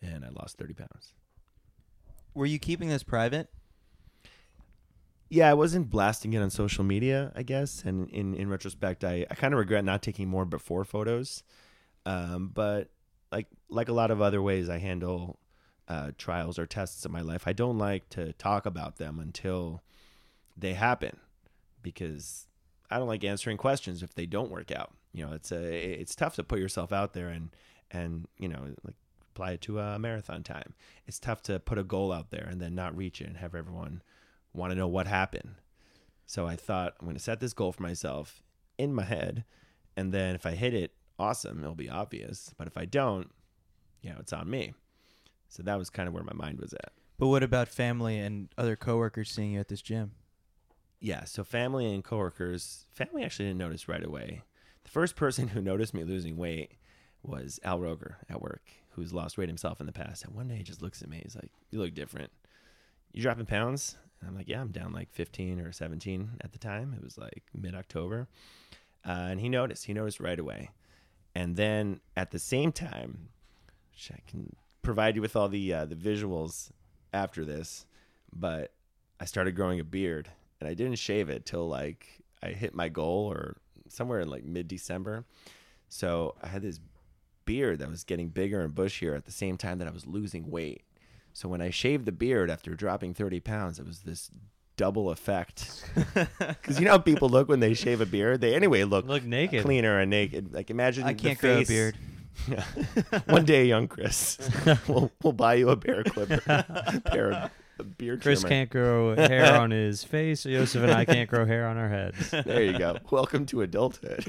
and I lost 30 pounds. Were you keeping this private? Yeah, I wasn't blasting it on social media, I guess. And in retrospect, I kind of regret not taking more before photos. But like a lot of other ways I handle trials or tests in my life, I don't like to talk about them until they happen, because I don't like answering questions if they don't work out. You know, it's tough to put yourself out there and you know, like, apply it to a marathon time. It's tough to put a goal out there and then not reach it and have everyone want to know what happened. So I thought, I'm going to set this goal for myself in my head, and then if I hit it, awesome, it'll be obvious. But if I don't, you know, it's on me. So that was kind of where my mind was at. But what about family and other coworkers seeing you at this gym? Yeah, so family and coworkers, family actually didn't notice right away. The first person who noticed me losing weight was Al Roger at work, who's lost weight himself in the past. And one day he just looks at me, he's like, "You look different. You dropping pounds?" And I'm like, "Yeah, I'm down like 15 or 17 at the time." It was like mid-October. And he noticed right away. And then at the same time, which I can provide you with all the visuals after this, but I started growing a beard, and I didn't shave it till like I hit my goal, or somewhere in like mid-December. So I had this beard that was getting bigger and bushier at the same time that I was losing weight. So when I shaved the beard after dropping 30 pounds, it was this double effect. Because you know how people look when they shave a beard? They anyway look naked, cleaner and naked. Like, imagine I can't the grow a face. beard. Yeah. One day, young Chris, we'll buy you a bear clipper, pair of a beard Chris trimmer. can't grow hair on his face. Joseph and I can't grow hair on our heads. There you go. Welcome to adulthood.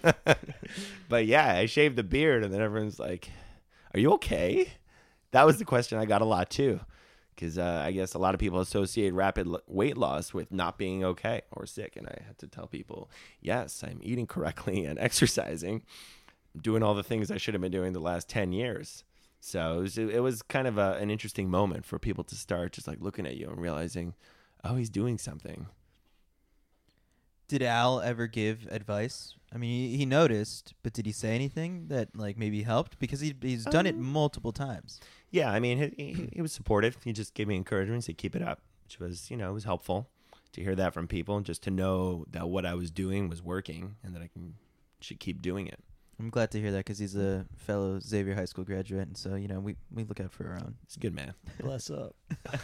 But yeah, I shaved the beard, and then everyone's like, "Are you okay?" That was the question I got a lot too, because I guess a lot of people associate rapid weight loss with not being okay or sick, and I had to tell people, yes, I'm eating correctly and exercising, doing all the things I should have been doing the last 10 years. So it was kind of an interesting moment for people to start just like looking at you and realizing, oh, he's doing something. Did Al ever give advice? I mean, he noticed, but did he say anything that like maybe helped? Because he's done it multiple times. Yeah, I mean, he was supportive. He just gave me encouragement, said keep it up, which was, you know, it was helpful to hear that from people, and just to know that what I was doing was working and that should keep doing it. I'm glad to hear that, because he's a fellow Xavier High School graduate, and so, you know, we look out for our own. He's a good man. Bless up.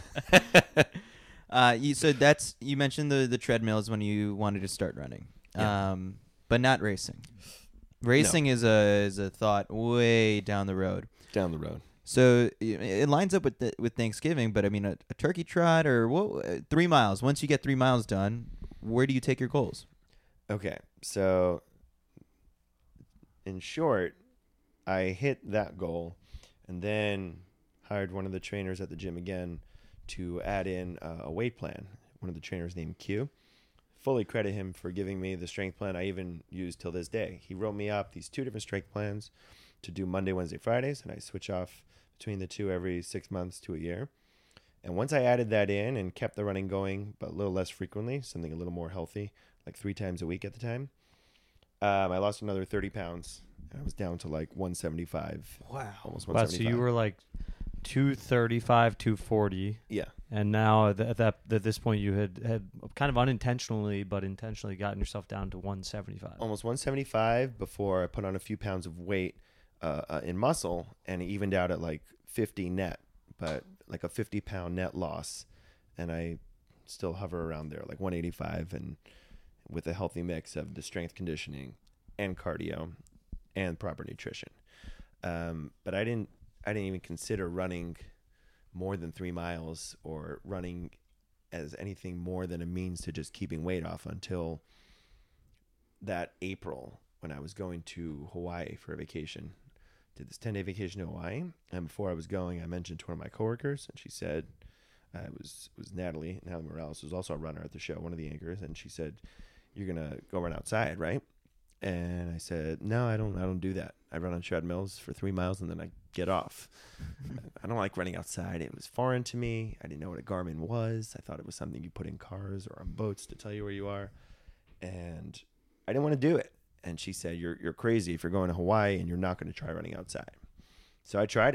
You mentioned the treadmills when you wanted to start running, Yeah. but not racing. Racing is a thought way down the road. Down the road. So it lines up with Thanksgiving, but I mean a turkey trot or 3 miles. Once you get 3 miles done, where do you take your goals? Okay, so in short, I hit that goal and then hired one of the trainers at the gym again to add in a weight plan. One of the trainers named Q. Fully credit him for giving me the strength plan I even use till this day. He wrote me up these 2 different strength plans to do Monday, Wednesday, Fridays, and I switch off between the two every 6 months to a year. And once I added that in and kept the running going, but a little less frequently, something a little more healthy, like 3 times a week at the time, I lost another 30 pouns. And I was down to like 175. Wow. Almost Wow, 175. so you were like 235, 240. Yeah. And now at this point, you had kind of unintentionally, but intentionally gotten yourself down to 175. Almost 175 before I put on a few pounds of weight in muscle, and it evened out at like 50 net, but like a 50-pound net loss. And I still hover around there, like 185, and with a healthy mix of the strength conditioning and cardio and proper nutrition. But I didn't even consider running more than 3 miles or running as anything more than a means to just keeping weight off until that April when I was going to Hawaii for a vacation. Did this 10-day vacation to Hawaii. And before I was going, I mentioned to one of my coworkers, and she said, it was Natalie Morales, who's also a runner at the show, one of the anchors, and she said, "You're going to go run outside, right?" And I said, "No, I don't do that. I run on treadmills for 3 miles and then I get off. I don't like running outside. It was foreign to me. I didn't know what a Garmin was. I thought it was something you put in cars or on boats to tell you where you are. And I didn't want to do it." And she said, you're crazy if you're going to Hawaii and you're not going to try running outside. So I tried it.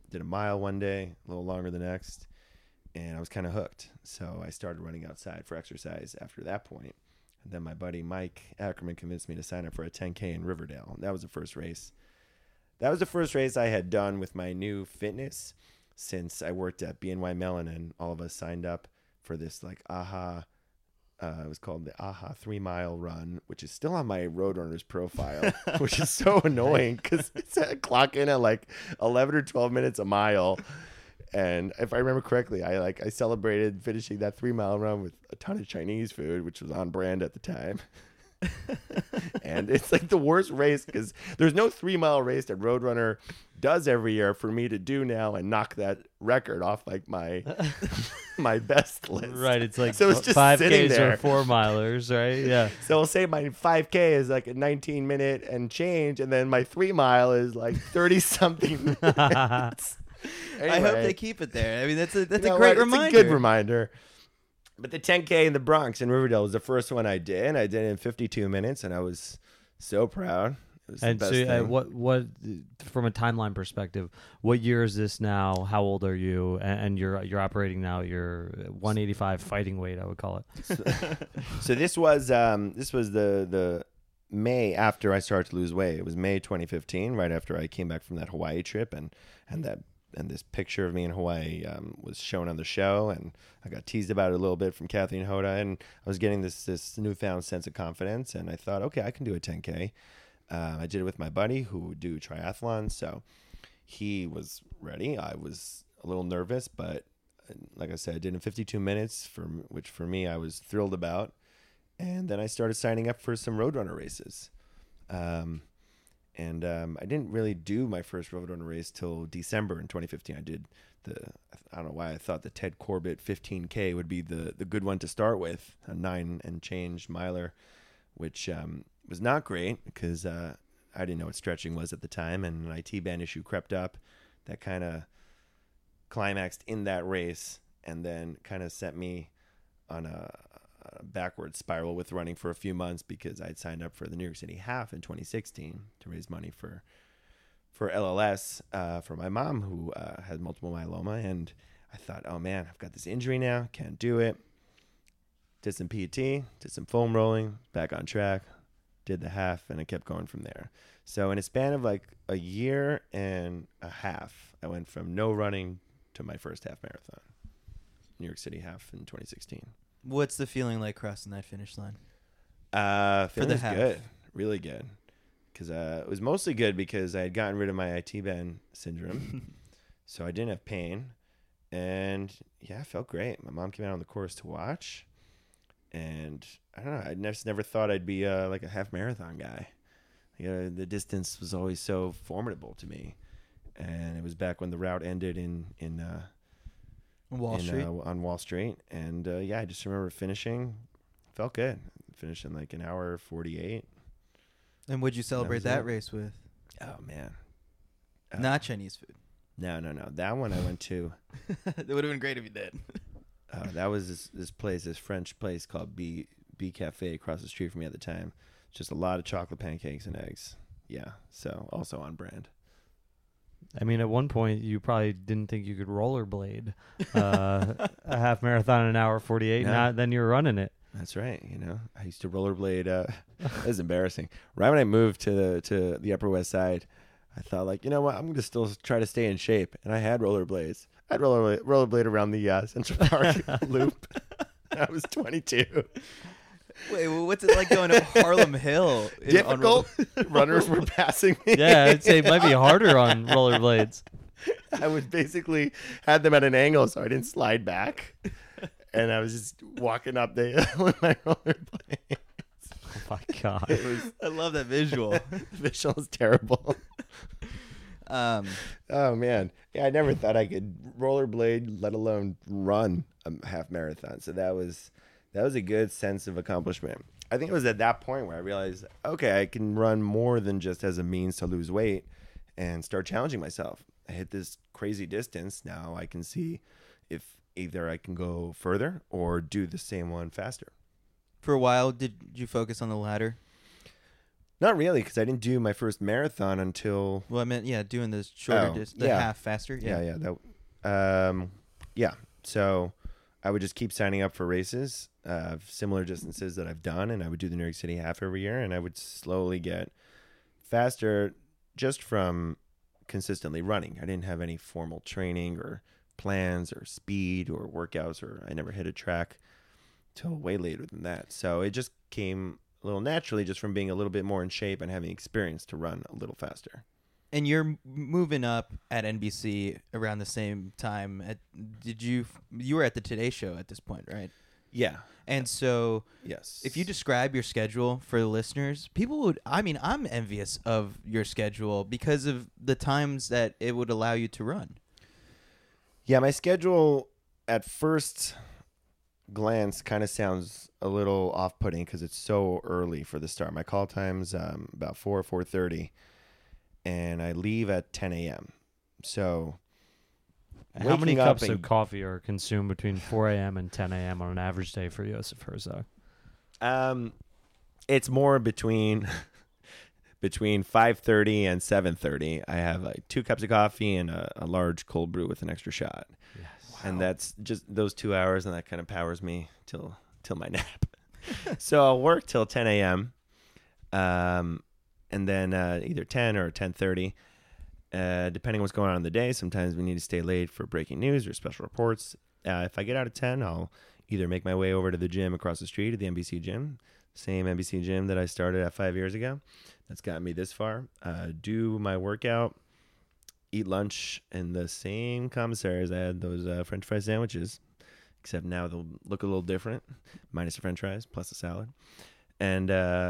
did a mile one day, a little longer the next, and I was kind of hooked. So I started running outside for exercise after that point. And then my buddy Mike Ackerman convinced me to sign up for a 10K in Riverdale. That was the first race. That was the first race I had done with my new fitness since I worked at BNY Mellon, and all of us signed up for this like AHA. It was called the AHA 3-mile run, which is still on my Roadrunners profile, which is so annoying because it's a clock in at like 11 or 12 minutes a mile. And if I remember correctly, I celebrated finishing that 3-mile run with a ton of Chinese food, which was on brand at the time. And it's like the worst race because there's no 3-mile race that Roadrunner does every year for me to do now and knock that record off like my my best list. Right, it's like so it's just 5Ks sitting there. or 4-milers, right? Yeah. So we'll say my 5K is like a 19-minute and change, and then my 3-mile is like 30-something minutes. Anyway, I hope they keep it there. I mean, that's a you know great what? reminder. It's a good reminder. But the 10K in the Bronx in Riverdale was the first one I did. I did it in 52 minutes, and I was so proud. It was And the best so, thing. what from a timeline perspective, what year is this now? How old are you? And you're operating now at your 185 fighting weight, I would call it. So this was the May after I started to lose weight. It was May 2015, right after I came back from that Hawaii trip, and this picture of me in Hawaii was shown on the show, and I got teased about it a little bit from Kathleen Hoda, and I was getting this newfound sense of confidence, and I thought, okay, I can do a 10K. I did it with my buddy who would do triathlons, so he was ready. I was a little nervous, but like I said, I did it in 52 minutes, which for me I was thrilled about. And then I started signing up for some Roadrunner races. I didn't really do my first Roadrunner race till December in 2015. I did I don't know why I thought the Ted Corbett 15K would be the good one to start with, a 9 and change miler, which was not great because I didn't know what stretching was at the time, and an IT band issue crept up that kind of climaxed in that race and then kind of set me on a backward spiral with running for a few months because I'd signed up for the New York City Half in 2016 to raise money for LLS for my mom who had multiple myeloma, and I thought, oh man, I've got this injury now, can't do it. Did some PT, did some foam rolling, back on track, did the half, and I kept going from there. So in a span of like a year and a half, I went from no running to my first half marathon, New York City Half in 2016. What's the feeling like crossing that finish line? Feeling half. good, really good, because it was mostly good because I had gotten rid of my IT band syndrome, so I didn't have pain, and yeah, I felt great. My mom came out on the course to watch, and I don't know, I never thought I'd be like a half marathon guy. The distance was always so formidable to me, and it was back when the route ended in Wall Street. on Wall Street, and I just remember finishing. Felt good. Finished in like an hour 48. And would you celebrate was that it. race with? Oh man, Not Chinese food. no. That one I went to. That would have been great if you did. That was this French place called B Cafe across the street from me at the time. Just a lot of chocolate pancakes and eggs. Yeah, so also on brand. I mean, at one point, you probably didn't think you could rollerblade a half marathon in an hour 48. No. Now, then you're running it. That's right. I used to rollerblade. It was embarrassing. Right when I moved to the Upper West Side, I thought, like, you know what? I'm going to still try to stay in shape. And I had rollerblades. I'd rollerblade around the Central Park loop. I was 22. Wait, well, what's it like going up Harlem Hill? Difficult. Runners were passing me. Yeah, I'd say it might be harder on rollerblades. I was basically had them at an angle so I didn't slide back. And I was just walking up the hill with my rollerblades. Oh, my God. It was, I love that visual. the visual is terrible. Oh, man. Yeah, I never thought I could rollerblade, let alone run a half marathon. So that was a good sense of accomplishment. I think it was at that point where I realized, okay, I can run more than just as a means to lose weight and start challenging myself. I hit this crazy distance. Now I can see if either I can go further or do the same one faster. For a while, did you focus on the latter? Not really, because I didn't do my first marathon until Well, I meant doing the shorter the yeah. half faster. yeah. Yeah. So I would just keep signing up for races, similar distances that I've done, and I would do the New York City half every year, and I would slowly get faster just from consistently running. I didn't have any formal training or plans or speed or workouts, or I never hit a track till way later than that. So it just came a little naturally just from being a little bit more in shape and having experience to run a little faster. And you're moving up at NBC around the same time. You were at the Today Show at this point, right? Yeah. And so, Yes. if you describe your schedule for the listeners, people would. I mean, I'm envious of your schedule because of the times that it would allow you to run. Yeah, my schedule at first glance kind of sounds a little off-putting because it's so early for the start. My call time's about 4:30, and I leave at 10 a.m. So How many waking up cups of and- coffee are consumed between 4 a.m. and 10 a.m. on an average day for Yosef Herzog? It's more between 5:30 and 7:30. I have like 2 cups of coffee and a large cold brew with an extra shot. Yes. And that's just those 2 hours, and that kind of powers me till my nap. So I'll work till 10 a.m. And then either 10 or 10:30, depending on what's going on in the day. Sometimes we need to stay late for breaking news or special reports. If I get out at 10, I'll either make my way over to the gym across the street at the NBC gym, same NBC gym that I started at 5 years ago. That's gotten me this far. Do my workout, eat lunch in the same commissary as I had those French fry sandwiches, except now they'll look a little different, minus the French fries plus the salad, and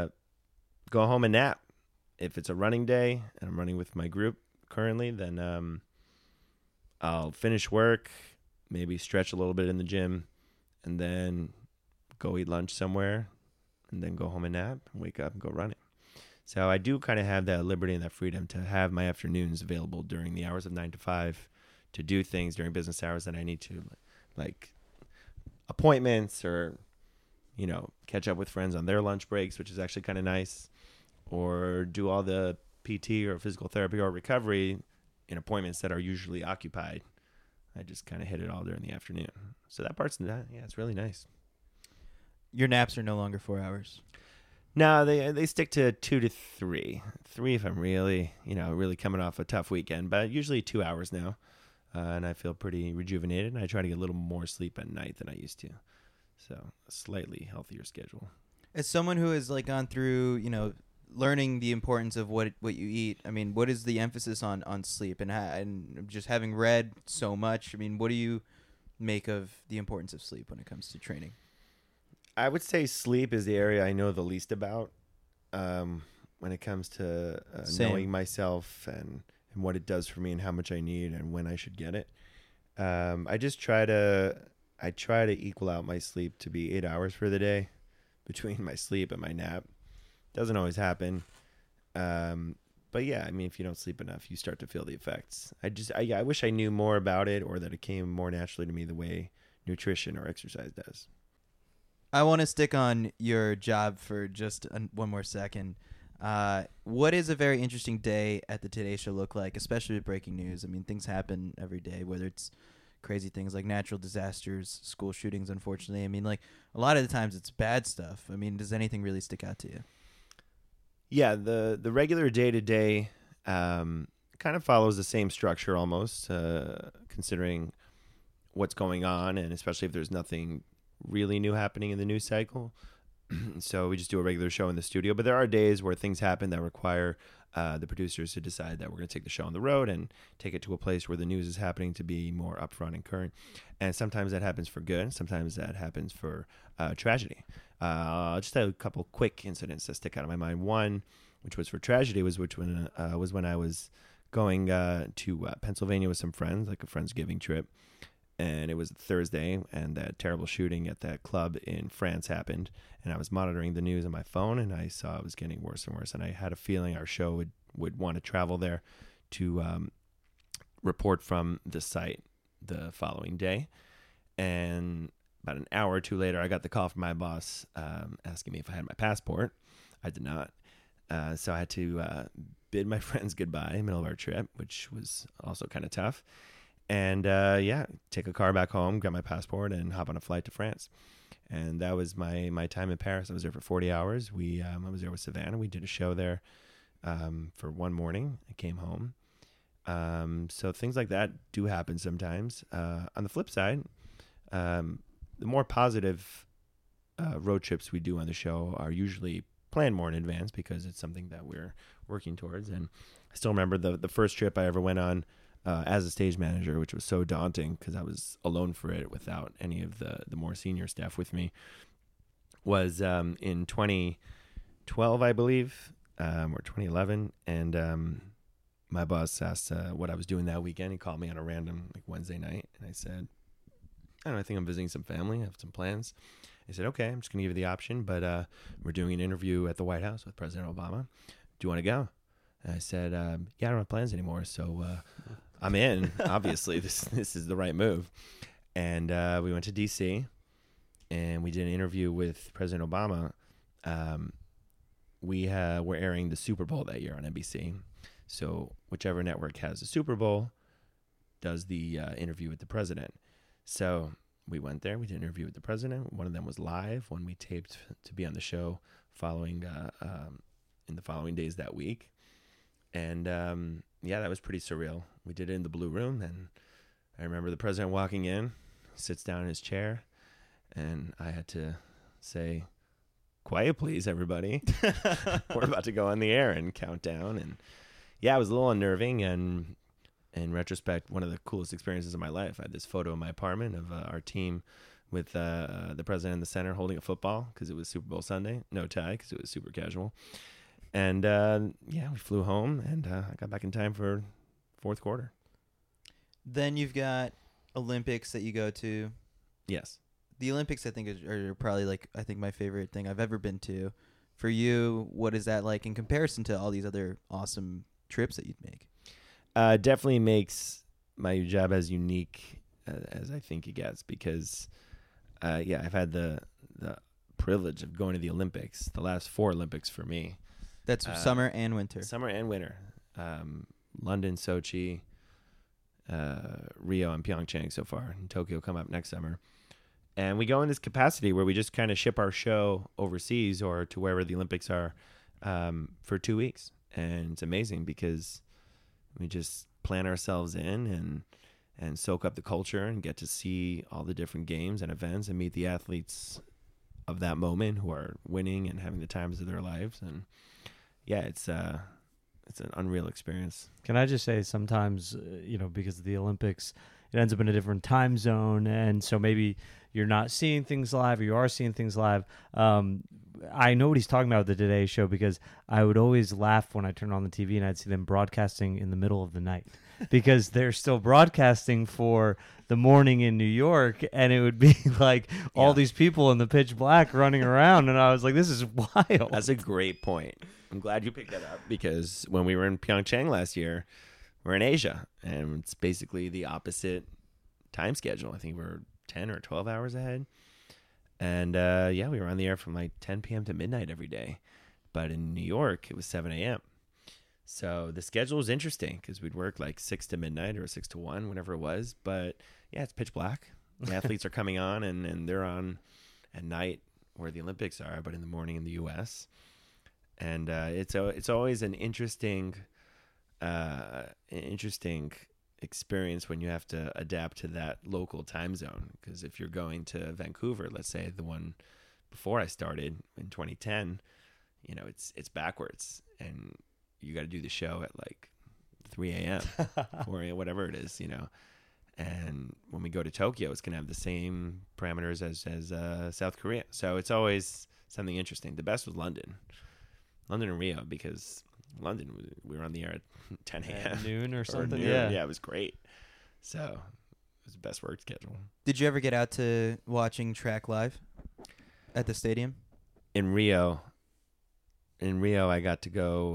go home and nap. If it's a running day and I'm running with my group currently, then I'll finish work, maybe stretch a little bit in the gym, and then go eat lunch somewhere, and then go home and nap, and wake up and go running. So I do kind of have that liberty and that freedom to have my afternoons available during the hours of 9 to 5 to do things during business hours that I need to, like appointments or, catch up with friends on their lunch breaks, which is actually kind of nice, or do all the PT or physical therapy or recovery in appointments that are usually occupied. I just kind of hit it all during the afternoon. So that part's, it's really nice. Your naps are no longer 4 hours. No, they stick to 2 to 3. 3 if I'm really, really coming off a tough weekend, but usually 2 hours now. And I feel pretty rejuvenated, and I try to get a little more sleep at night than I used to. So a slightly healthier schedule. As someone who has gone through, learning the importance of what you eat, I mean, what is the emphasis on sleep? And just having read so much, I mean, what do you make of the importance of sleep when it comes to training? I would say sleep is the area I know the least about when it comes to knowing myself and what it does for me and how much I need and when I should get it. I try to equal out my sleep to be 8 hours for the day between my sleep and my nap. Doesn't always happen. But yeah, I mean, if you don't sleep enough, you start to feel the effects. I wish I knew more about it, or that it came more naturally to me the way nutrition or exercise does. I want to stick on your job for just one more second. What is a very interesting day at the Today Show look like, especially with breaking news? I mean, things happen every day, whether it's crazy things like natural disasters, school shootings, unfortunately. I mean, a lot of the times it's bad stuff. I mean, does anything really stick out to you? Yeah, the regular day-to-day kind of follows the same structure almost, considering what's going on, and especially if there's nothing really new happening in the news cycle. So we just do a regular show in the studio. But there are days where things happen that require the producers to decide that we're going to take the show on the road and take it to a place where the news is happening to be more upfront and current. And sometimes that happens for good. Sometimes that happens for tragedy. Just a couple quick incidents that stick out of my mind. One, which was for tragedy, was when I was going to Pennsylvania with some friends, like a Friendsgiving trip. And it was Thursday, and that terrible shooting at that club in France happened. And I was monitoring the news on my phone, and I saw it was getting worse and worse. And I had a feeling our show would want to travel there to report from the site the following day. And about an hour or two later, I got the call from my boss asking me if I had my passport. I did not. So I had to bid my friends goodbye in the middle of our trip, which was also kind of tough. And take a car back home, grab my passport, and hop on a flight to France. And that was my time in Paris. I was there for 40 hours. I was there with Savannah. We did a show there for one morning. I came home. So things like that do happen sometimes. On the flip side, the more positive road trips we do on the show are usually planned more in advance because it's something that we're working towards. And I still remember the first trip I ever went on as a stage manager, which was so daunting because I was alone for it without any of the more senior staff with me, was in 2012, I believe, or 2011. And my boss asked what I was doing that weekend. He called me on a random Wednesday night, and I said, I don't know, I think I'm visiting some family. I have some plans. He said, okay, I'm just going to give you the option, but we're doing an interview at the White House with President Obama. Do you want to go? And I said, yeah, I don't have plans anymore, so I'm in. Obviously, this is the right move. And we went to D.C., and we did an interview with President Obama. We're airing the Super Bowl that year on NBC. So whichever network has the Super Bowl does the interview with the president. So we went there. We did an interview with the president. One of them was live when we taped to be on the show following in the following days that week. And that was pretty surreal. We did it in the Blue Room, and I remember the president walking in, sits down in his chair, and I had to say, quiet please, everybody. We're about to go on the air and count down. And yeah, it was a little unnerving, and in retrospect, one of the coolest experiences of my life. I had this photo in my apartment of our team with the president in the center holding a football because it was Super Bowl Sunday. No tie because it was super casual. And we flew home, and I got back in time for fourth quarter. Then you've got Olympics that you go to. Yes. The Olympics, I think, are probably my favorite thing I've ever been to. For you, what is that like in comparison to all these other awesome trips that you'd make? Definitely makes my job as unique as I think it gets because, I've had the privilege of going to the Olympics, the last 4 Olympics for me. That's summer and winter. Summer and winter. London, Sochi, Rio, and Pyeongchang so far. And Tokyo come up next summer. And we go in this capacity where we just kind of ship our show overseas or to wherever the Olympics are for 2 weeks. And it's amazing because we just plan ourselves in and soak up the culture and get to see all the different games and events and meet the athletes of that moment who are winning and having the times of their lives. And yeah, it's an unreal experience. Can I just say sometimes, because of the Olympics, it ends up in a different time zone, and so maybe you're not seeing things live or you are seeing things live. I know what he's talking about with the Today Show because I would always laugh when I turned on the TV and I'd see them broadcasting in the middle of the night because they're still broadcasting for the morning in New York, and it would be like all these people in the pitch black running around, and I was like, this is wild. That's a great point. I'm glad you picked that up because when we were in Pyeongchang last year, we're in Asia, and it's basically the opposite time schedule. I think we're 10 or 12 hours ahead. And we were on the air from like 10 p.m. to midnight every day. But in New York, it was 7 a.m. So the schedule was interesting because we'd work like 6 to midnight or 6 to 1, whatever it was. But yeah, it's pitch black. The athletes are coming on, and they're on at night where the Olympics are, but in the morning in the U.S. And it's always an interesting experience when you have to adapt to that local time zone. Because if you're going to Vancouver, let's say the one before I started in 2010, it's backwards, and you got to do the show at like 3 a.m. 4 a.m., whatever it is, And when we go to Tokyo, it's going to have the same parameters as South Korea. So it's always something interesting. The best was London and Rio, because London, we were on the air at 10 a.m. At noon or something. Noon. Yeah, it was great. So it was the best work schedule. Did you ever get out to watching track live at the stadium? In Rio, I got to go.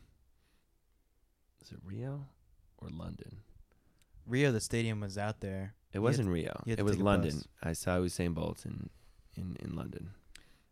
Is it Rio or London? Rio, the stadium was out there. It wasn't Rio. It was take a London. bus. I saw Usain Bolt in London.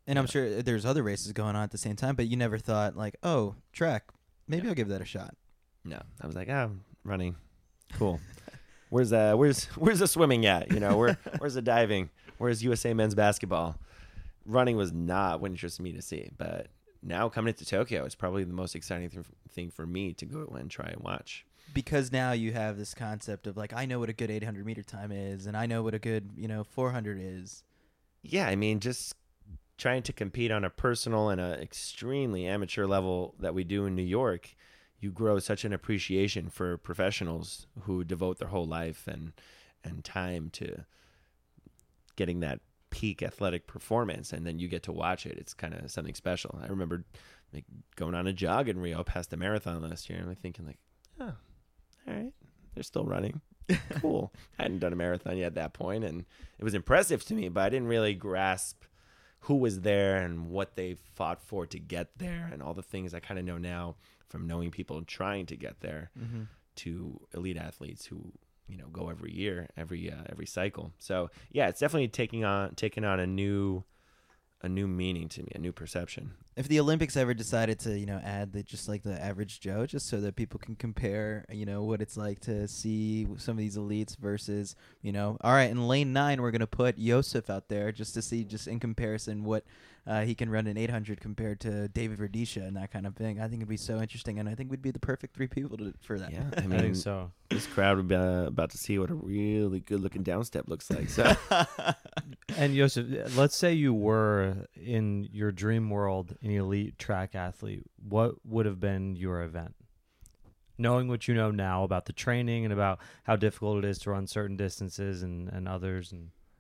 And I'm sure there's other races going on at the same time, but you never thought like, oh, track, maybe I'll give that a shot. No, I was like, running, cool. Where's the swimming at? Where's the diving? Where's USA men's basketball? Running was not what interested me to see, but now coming into Tokyo, it's probably the most exciting thing for me to go and try and watch. Because now you have this concept of like, I know what a good 800 meter time is, and I know what a good 400 is. Yeah, I mean, just trying to compete on a personal and a extremely amateur level that we do in New York, you grow such an appreciation for professionals who devote their whole life and time to getting that peak athletic performance, and then you get to watch it. It's kind of something special. I remember like going on a jog in Rio past the marathon last year, and I'm thinking like, oh, all right, they're still running. Cool. I hadn't done a marathon yet at that point, and it was impressive to me, but I didn't really grasp who was there and what they fought for to get there, and all the things I kind of know now from knowing people trying to get there to elite athletes who go every year, every cycle. So yeah, it's definitely taking on a new meaning to me, a new perception. If the Olympics ever decided to, add the average Joe, just so that people can compare, what it's like to see some of these elites versus, all right, in lane 9, we're going to put Yosef out there just to see, just in comparison, what he can run an 800 compared to David Verdisha and that kind of thing. I think it'd be so interesting, and I think we'd be the perfect 3 people for that. Yeah, I mean, I think so. This crowd would be about to see what a really good-looking downstep looks like. So, And Yosef, let's say you were in your dream world an elite track athlete. What would have been your event? Knowing what you know now about the training and about how difficult it is to run certain distances and others,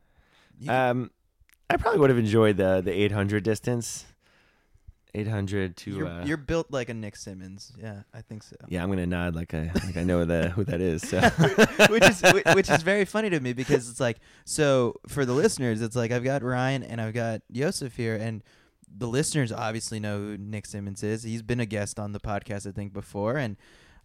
and I probably would have enjoyed the 800 distance. 800 to you're built like a Nick Simmons. Yeah, I think so. Yeah, I'm gonna nod like I know who that is. So. which is very funny to me, because it's like, so for the listeners, it's like I've got Ryan and I've got Yosef here, and the listeners obviously know who Nick Simmons is. He's been a guest on the podcast, I think, before, and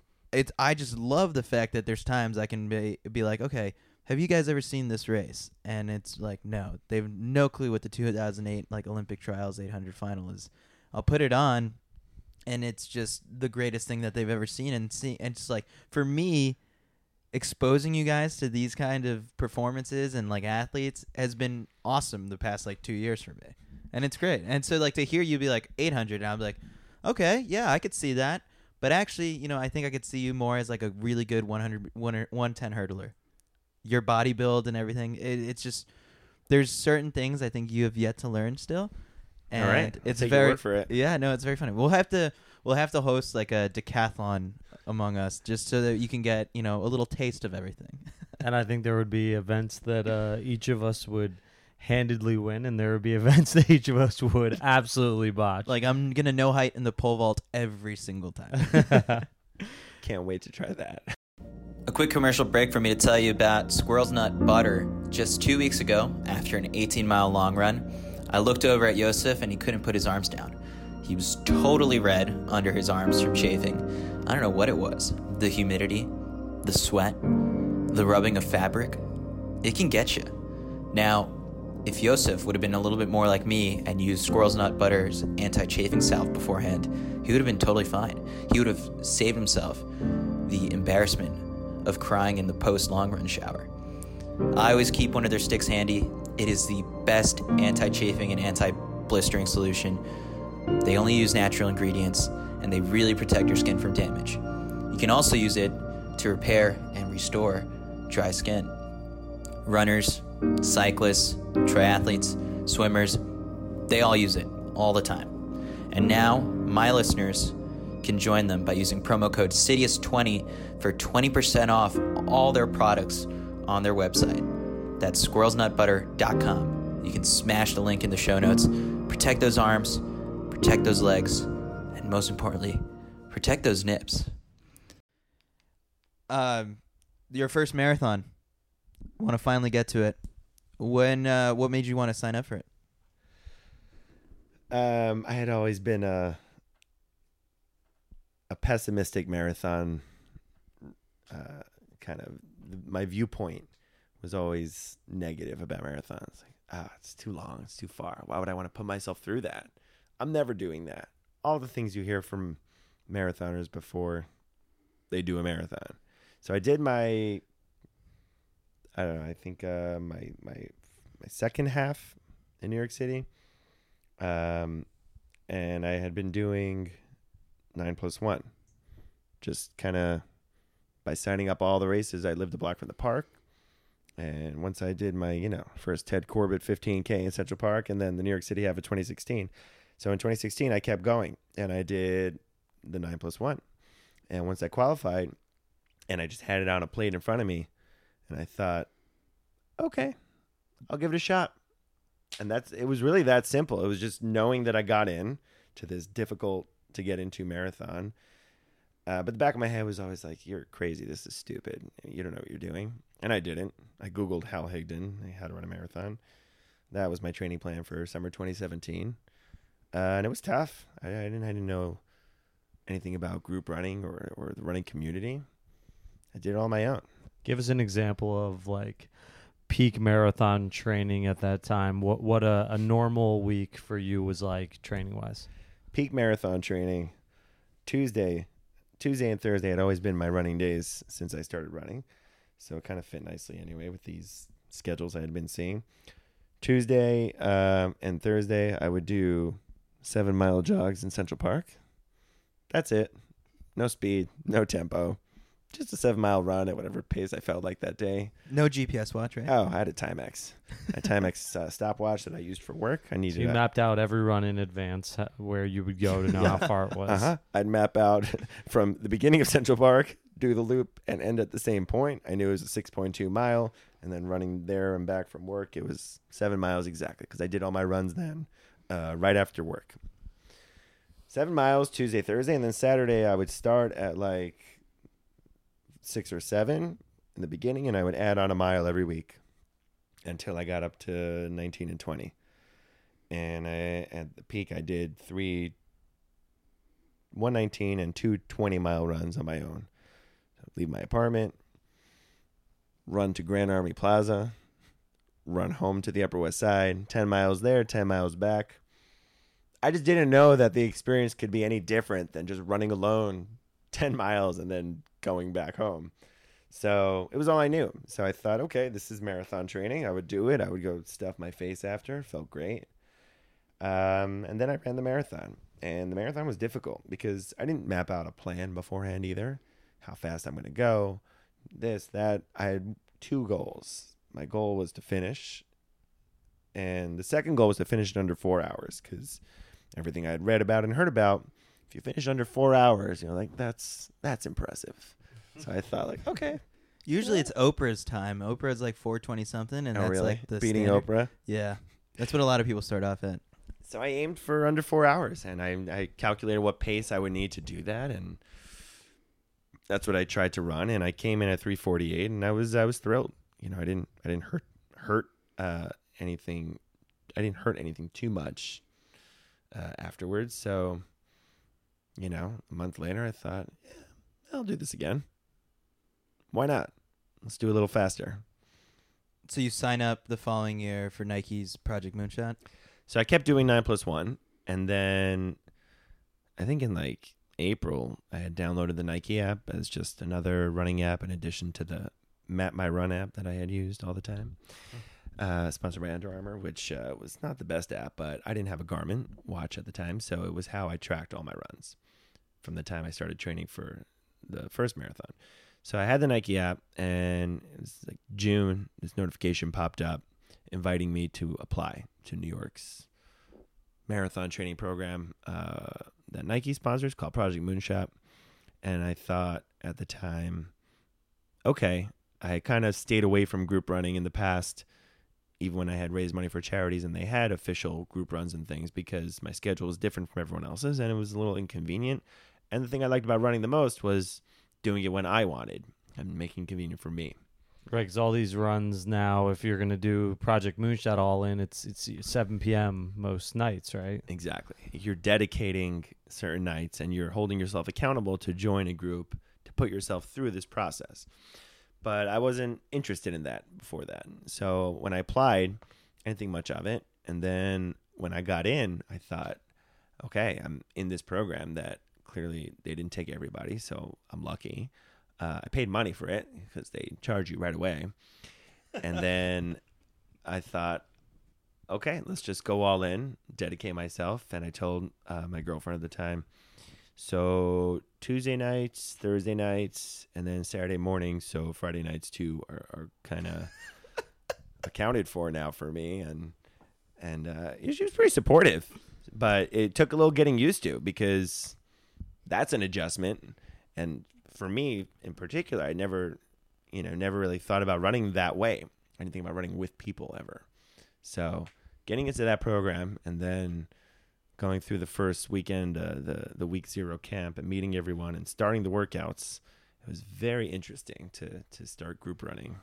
I just love the fact that there's times I can be like, okay, have you guys ever seen this race? And it's like, no, they have no clue what the 2008 Olympic trials 800 final is. I'll put it on, and it's just the greatest thing that they've ever seen. And it's like, for me, exposing you guys to these kind of performances and athletes has been awesome the past 2 years for me, and it's great. And so to hear you be like 800, and I'm like, okay, yeah, I could see that. But actually, I think I could see you more as a really good 110 hurdler. Your body build and everything. It's just, there's certain things I think you have yet to learn still. And all right, it's take very your word for it. Yeah, no, it's very funny. We'll have to host a decathlon among us, just so that you can get a little taste of everything. and I think there would be events that each of us would handedly win, and there would be events that each of us would absolutely botch. I'm gonna no height in the pole vault every single time. Can't wait to try that. A quick commercial break for me to tell you about Squirrel's Nut Butter. Just 2 weeks ago, after an 18-mile long run, I looked over at Yosef and he couldn't put his arms down. He was totally red under his arms from chafing. I don't know what it was. The humidity, the sweat, the rubbing of fabric. It can get you. Now, if Yosef would have been a little bit more like me and used Squirrel's Nut Butter's anti-chafing salve beforehand, he would have been totally fine. He would have saved himself the embarrassment of crying in the post-long run shower. I always keep one of their sticks handy. It is the best anti-chafing and anti-blistering solution. They only use natural ingredients, and they really protect your skin from damage. You can also use it to repair and restore dry skin. Runners, cyclists, triathletes, swimmers, they all use it all the time. And now, my listeners can join them by using promo code CITIUS20 for 20% off all their products on their website. That's squirrelsnutbutter.com. You can smash the link in the show notes. Protect those arms, protect those legs, and most importantly, protect those nips. Your first marathon. Want to finally get to it. What made you want to sign up for it? I had always been a pessimistic marathon kind of my viewpoint was always negative about marathons. Like, it's too long. It's too far. Why would I want to put myself through that? I'm never doing that. All the things you hear from marathoners before they do a marathon. So I did my, I don't know, I think my second half in New York City. And I had been doing 9+1. Just kind of by signing up all the races. I lived a block from the park. And once I did my, first Ted Corbett 15K in Central Park and then the New York City half of 2016. So in 2016, I kept going and I did the 9+1. And once I qualified and I just had it on a plate in front of me and I thought, okay, I'll give it a shot. And it was really that simple. It was just knowing that I got in to this difficult to get into marathon. But the back of my head was always like, you're crazy. This is stupid. You don't know what you're doing. And I didn't. I Googled Hal Higdon, how to run a marathon. That was my training plan for summer 2017. And it was tough. I didn't know anything about group running or the running community. I did it all on my own. Give us an example of like peak marathon training at that time. What a normal week for you was like training wise. Peak marathon training. Tuesday and Thursday had always been my running days since I started running. So it kind of fit nicely anyway with these schedules I had been seeing. Tuesday and Thursday, I would do 7-mile jogs in Central Park. That's it. No speed, no tempo. Just a 7-mile run at whatever pace I felt like that day. No GPS watch, right? Oh, I had a Timex. A Timex stopwatch that I used for work. I needed. So you mapped out every run in advance where you would go to know how far it was. I'd map out from the beginning of Central Park, do the loop, and end at the same point. I knew it was a 6.2 mile, and then running there and back from work, it was 7 miles exactly because I did all my runs then right after work. 7 miles Tuesday, Thursday, and then Saturday I would start at like 6 or 7 in the beginning, and I would add on a mile every week until I got up to 19 and 20. And at the peak, I did 3 119 and 2 20-mile runs on my own. So I'd leave my apartment, run to Grand Army Plaza, run home to the Upper West Side, 10 miles there, 10 miles back. I just didn't know that the experience could be any different than just running alone 10 miles and then going back home. So it was all I knew. So I thought, okay, this is marathon training. I would do it. I would go stuff my face after. Felt great. And then I ran the marathon. And the marathon was difficult because I didn't map out a plan beforehand either. How fast I'm going to go. This, that. I had 2 goals. My goal was to finish. And the second goal was to finish in under 4 hours because everything I had read about and heard about, if you finish under 4 hours, like that's impressive. So I thought like, okay. Usually it's Oprah's time. Oprah's like 420 something, and that's really? like the beating standard. Oprah. Yeah, that's what a lot of people start off at. So I aimed for under 4 hours, and I calculated what pace I would need to do that, and that's what I tried to run. And I came in at 3:48, and I was thrilled. I didn't hurt anything. I didn't hurt anything too much afterwards. So, a month later, I thought, yeah, I'll do this again. Why not? Let's do a little faster. So you sign up the following year for Nike's Project Moonshot? So I kept doing 9+1, and then I think in like April, I had downloaded the Nike app as just another running app in addition to the Map My Run app that I had used all the time. Sponsored by Under Armour, which was not the best app, but I didn't have a Garmin watch at the time, so it was how I tracked all my runs from the time I started training for the first marathon. So I had the Nike app, and it was like June, this notification popped up inviting me to apply to New York's marathon training program that Nike sponsors called Project Moonshot. And I thought at the time, okay, I kind of stayed away from group running in the past, even when I had raised money for charities and they had official group runs and things, because my schedule was different from everyone else's and it was a little inconvenient. And the thing I liked about running the most was doing it when I wanted and making it convenient for me. Right, because all these runs now, if you're going to do Project Moonshot all in, it's 7 p.m. most nights, right? Exactly. You're dedicating certain nights and you're holding yourself accountable to join a group to put yourself through this process. but I wasn't interested in that before that. So when I applied, I didn't think much of it. And then when I got in, I thought, okay, I'm in this program that clearly they didn't take everybody, so I'm lucky. I paid money for it because they charge you right away. And then I thought, okay, let's just go all in, dedicate myself. And I told my girlfriend at the time, so Tuesday nights, Thursday nights, and then Saturday mornings, so Friday nights too, are kind of accounted for now for me. And she was pretty supportive, but it took a little getting used to because that's an adjustment. And for me in particular, I never really thought about running that way. I didn't think about running with people ever. So getting into that program and then going through the first weekend, the week 0 camp, and meeting everyone and starting the workouts, it was very interesting to start group running.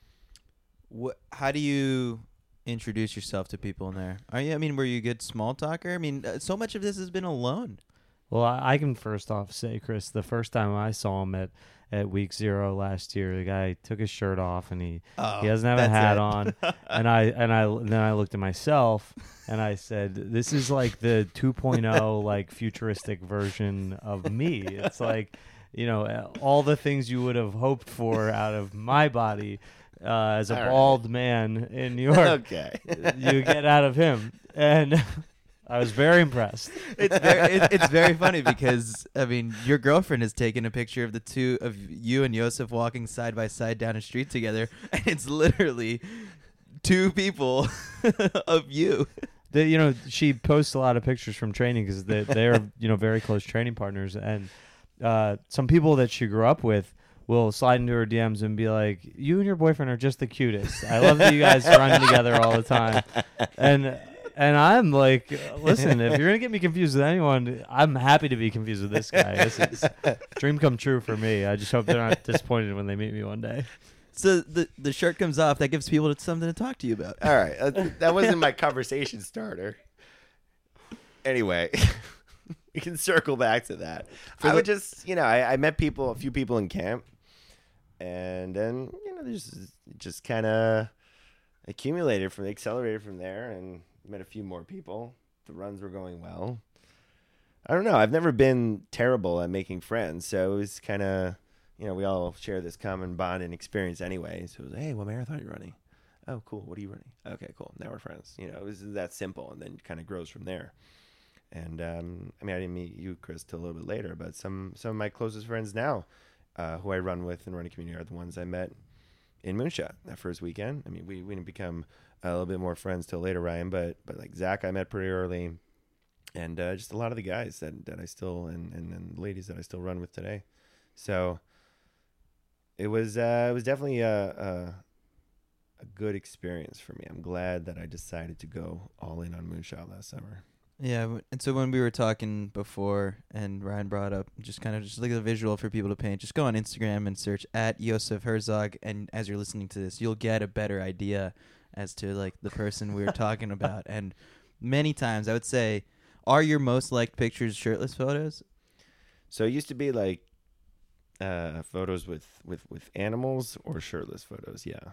How do you introduce yourself to people in there? Were you a good small talker? I mean, so much of this has been alone. Well, I can first off say, Chris, the first time I saw him at week 0 last year, the guy took his shirt off and he doesn't have a hat on, and then I looked at myself and I said, "This is like the 2.0 like futuristic version of me." It's like, all the things you would have hoped for out of my body as a bald man in New York. Okay, you get out of him, and I was very impressed. It's very funny because your girlfriend has taken a picture of the two of you and Yosef walking side by side down a street together, and it's literally two people of you. She posts a lot of pictures from training because they're very close training partners, and some people that she grew up with will slide into her DMs and be like, "You and your boyfriend are just the cutest. I love that you guys run together all the time," And I'm like, listen, if you're going to get me confused with anyone, I'm happy to be confused with this guy. This is dream come true for me. I just hope they're not disappointed when they meet me one day. So the shirt comes off. That gives people something to talk to you about. All right. That wasn't my conversation starter. Anyway, we can circle back to that. I met a few people in camp, and then, there's just kind of accelerated from there, and met a few more people. The runs were going well. I don't know. I've never been terrible at making friends, so it was kind of, we all share this common bond and experience anyway. So it was, hey, what marathon are you running? Oh, cool. What are you running? Okay, cool. Now we're friends. It was that simple, and then it kind of grows from there. And I didn't meet you, Chris, till a little bit later, but some of my closest friends now, who I run with in running community, are the ones I met in Moonshot that first weekend. We didn't become a little bit more friends till later, Ryan, but like Zach I met pretty early, and just a lot of the guys that I still and ladies that I still run with today. So it was definitely a good experience for me. I'm glad that I decided to go all in on Moonshot last summer. Yeah, and so when we were talking before, and Ryan brought up just look at the visual for people to paint, just go on Instagram and search @Yosef Herzog, and as you're listening to this, you'll get a better idea as to like the person we were talking about. And many times, I would say, are your most liked pictures shirtless photos? So it used to be like photos with animals or shirtless photos. Yeah.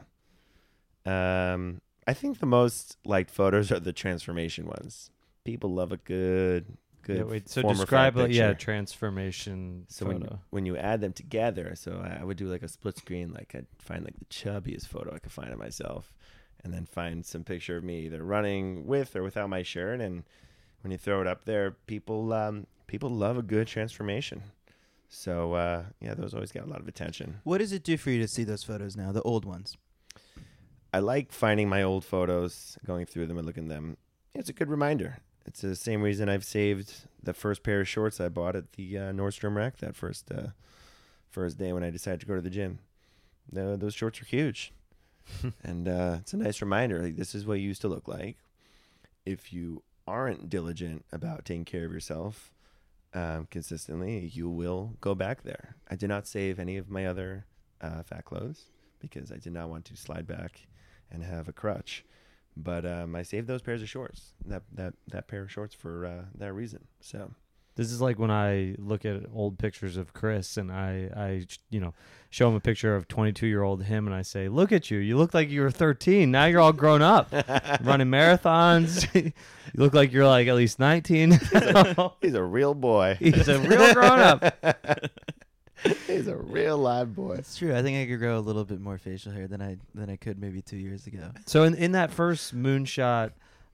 I think the most liked photos are the transformation ones. People love a good. So describe transformation so photo. When you add them together, so I would do like a split screen, like I'd find like the chubbiest photo I could find of myself, and then find some picture of me either running with or without my shirt. And when you throw it up there, people love a good transformation. So those always get a lot of attention. What does it do for you to see those photos now, the old ones? I like finding my old photos, going through them and looking at them. It's a good reminder. It's the same reason I've saved the first pair of shorts I bought at the Nordstrom Rack that first day when I decided to go to the gym. Those shorts are huge. And it's a nice reminder. Like, this is what you used to look like. If you aren't diligent about taking care of yourself consistently, you will go back there. I did not save any of my other fat clothes because I did not want to slide back and have a crutch. But I saved those pairs of shorts, that pair of shorts for that reason. So This is like when I look at old pictures of Chris and I show him a picture of 22-year-old him and I say, look at you. You look like you were 13. Now you're all grown up, running marathons. You look like you're like at least 19. He's a real boy. He's a real grown up. He's a real live boy. It's true. I think I could grow a little bit more facial hair than I could maybe 2 years ago. So in that first moonshot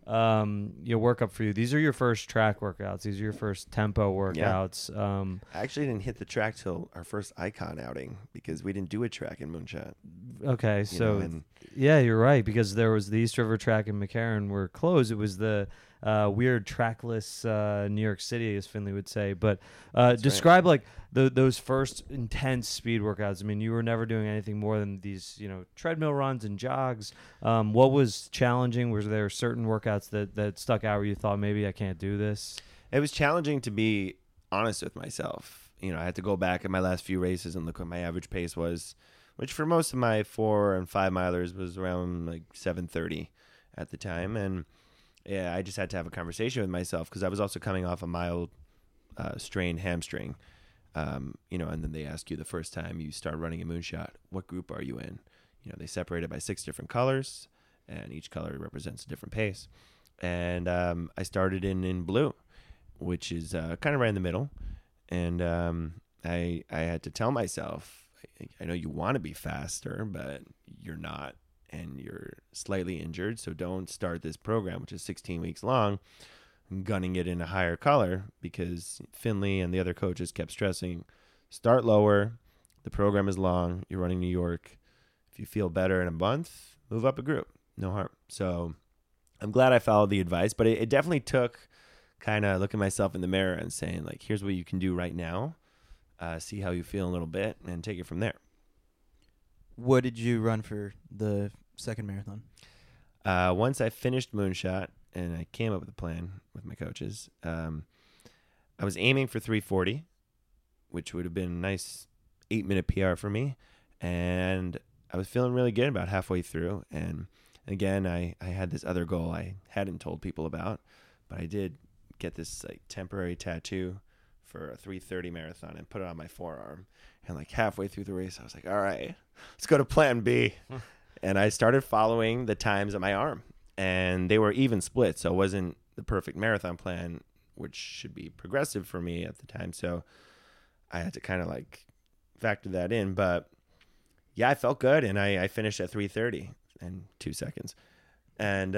workup for you, these are your first track workouts. These are your first tempo workouts. I actually didn't hit the track till our first Icon outing because we didn't do a track in Moonshot. Okay, yeah, you're right, because there was the East River track in McCarran were closed. It was the weird trackless New York City, as Finley would say. But describe like those first intense speed workouts. I mean, you were never doing anything more than these, treadmill runs and jogs. What was challenging? Was there certain workouts that stuck out where you thought maybe I can't do this? It was challenging to be honest with myself. I had to go back at my last few races and look what my average pace was, which for most of my 4 and 5 milers was around like 7:30 at the time. And yeah, I just had to have a conversation with myself because I was also coming off a mild strained hamstring. And then they ask you the first time you start running a moonshot, what group are you in? They separate it by 6 different colors, and each color represents a different pace. And I started in blue, which is kind of right in the middle. And I had to tell myself, I know you want to be faster, but you're not, and you're slightly injured, so don't start this program, which is 16 weeks long, gunning it in a higher color, because Finley and the other coaches kept stressing, start lower, the program is long, you're running New York. If you feel better in a month, move up a group, no harm. So I'm glad I followed the advice, but it definitely took kind of looking myself in the mirror and saying, like, here's what you can do right now, see how you feel a little bit, and take it from there. What did you run for the second marathon? Once I finished Moonshot and I came up with a plan with my coaches, I was aiming for 3:40, which would have been a nice 8-minute PR for me. And I was feeling really good about halfway through. And again, I had this other goal I hadn't told people about, but I did get this like temporary tattoo for a 3:30 marathon and put it on my forearm. And like halfway through the race, I was like, all right, let's go to plan B. And I started following the times on my arm, and they were even split. So it wasn't the perfect marathon plan, which should be progressive for me at the time. So I had to kind of like factor that in. But yeah, I felt good, and I finished at 3:30 and 2 seconds. And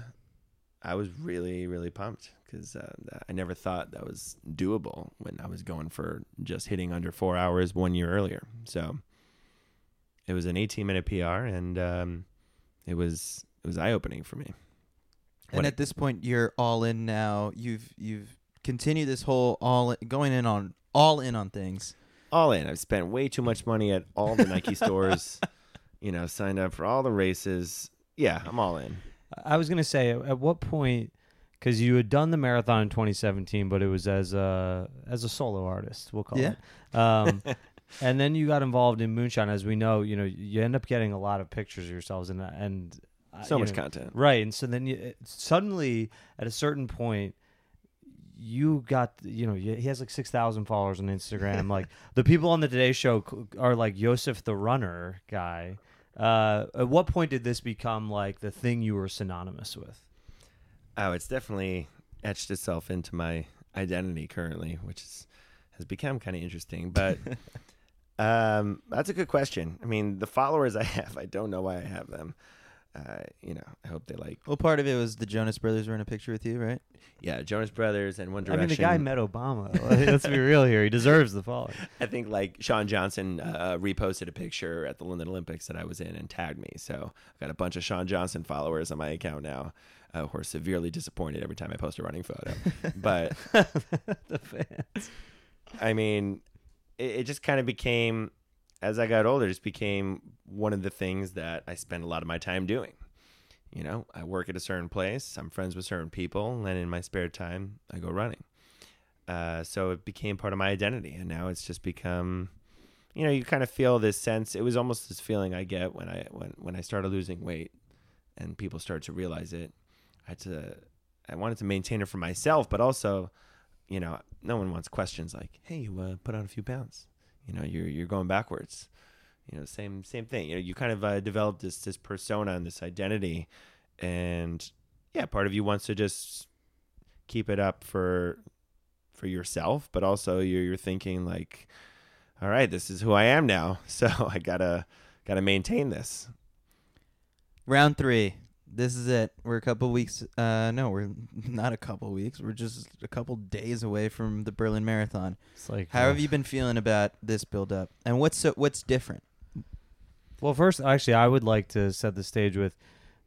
I was really, really pumped because I never thought that was doable when I was going for just hitting under 4 hours 1 year earlier. So it was an 18-minute PR, and it was eye-opening for me. And at this point, you're all in now. You've continued this whole all in on things. All in. I've spent way too much money at all the Nike stores. Signed up for all the races. Yeah, I'm all in. I was gonna say, at what point? Because you had done the marathon in 2017, but it was as a solo artist, we'll call it. And then you got involved in Moonshot. As we know, you end up getting a lot of pictures of yourselves and so much content, right? And so then suddenly, at a certain point, you got he has like 6,000 followers on Instagram. Like the people on the Today Show are like Yosef the runner guy. At what point did this become like the thing you were synonymous with? Oh, it's definitely etched itself into my identity currently, which has become kind of interesting. But that's a good question. I mean, the followers I have, I don't know why I have them. I hope they like. Well, part of it was the Jonas Brothers were in a picture with you, right? Yeah, Jonas Brothers and One Direction. I mean, the guy met Obama. Let's be real here. He deserves the following. I think like Sean Johnson reposted a picture at the London Olympics that I was in and tagged me. So I've got a bunch of Sean Johnson followers on my account now who are severely disappointed every time I post a running photo. But the fans. I mean, it just kind of became, as I got older, just became one of the things that I spend a lot of my time doing. I work at a certain place, I'm friends with certain people, and in my spare time, I go running. So it became part of my identity, and now it's just become, you kind of feel this sense. It was almost this feeling I get when I started losing weight, and people started to realize it. I wanted to maintain it for myself, but also, no one wants questions like, "Hey, you put on a few pounds." You're going backwards. Same thing. You kind of develop this persona and this identity, and yeah, part of you wants to just keep it up for yourself, but also you're thinking like, all right, this is who I am now, so I gotta maintain this. Round 3. This is it. We're a couple weeks. No, we're not a couple weeks. We're just a couple days away from the Berlin Marathon. It's like, How have you been feeling about this build-up, and what's different? Well, first, actually, I would like to set the stage with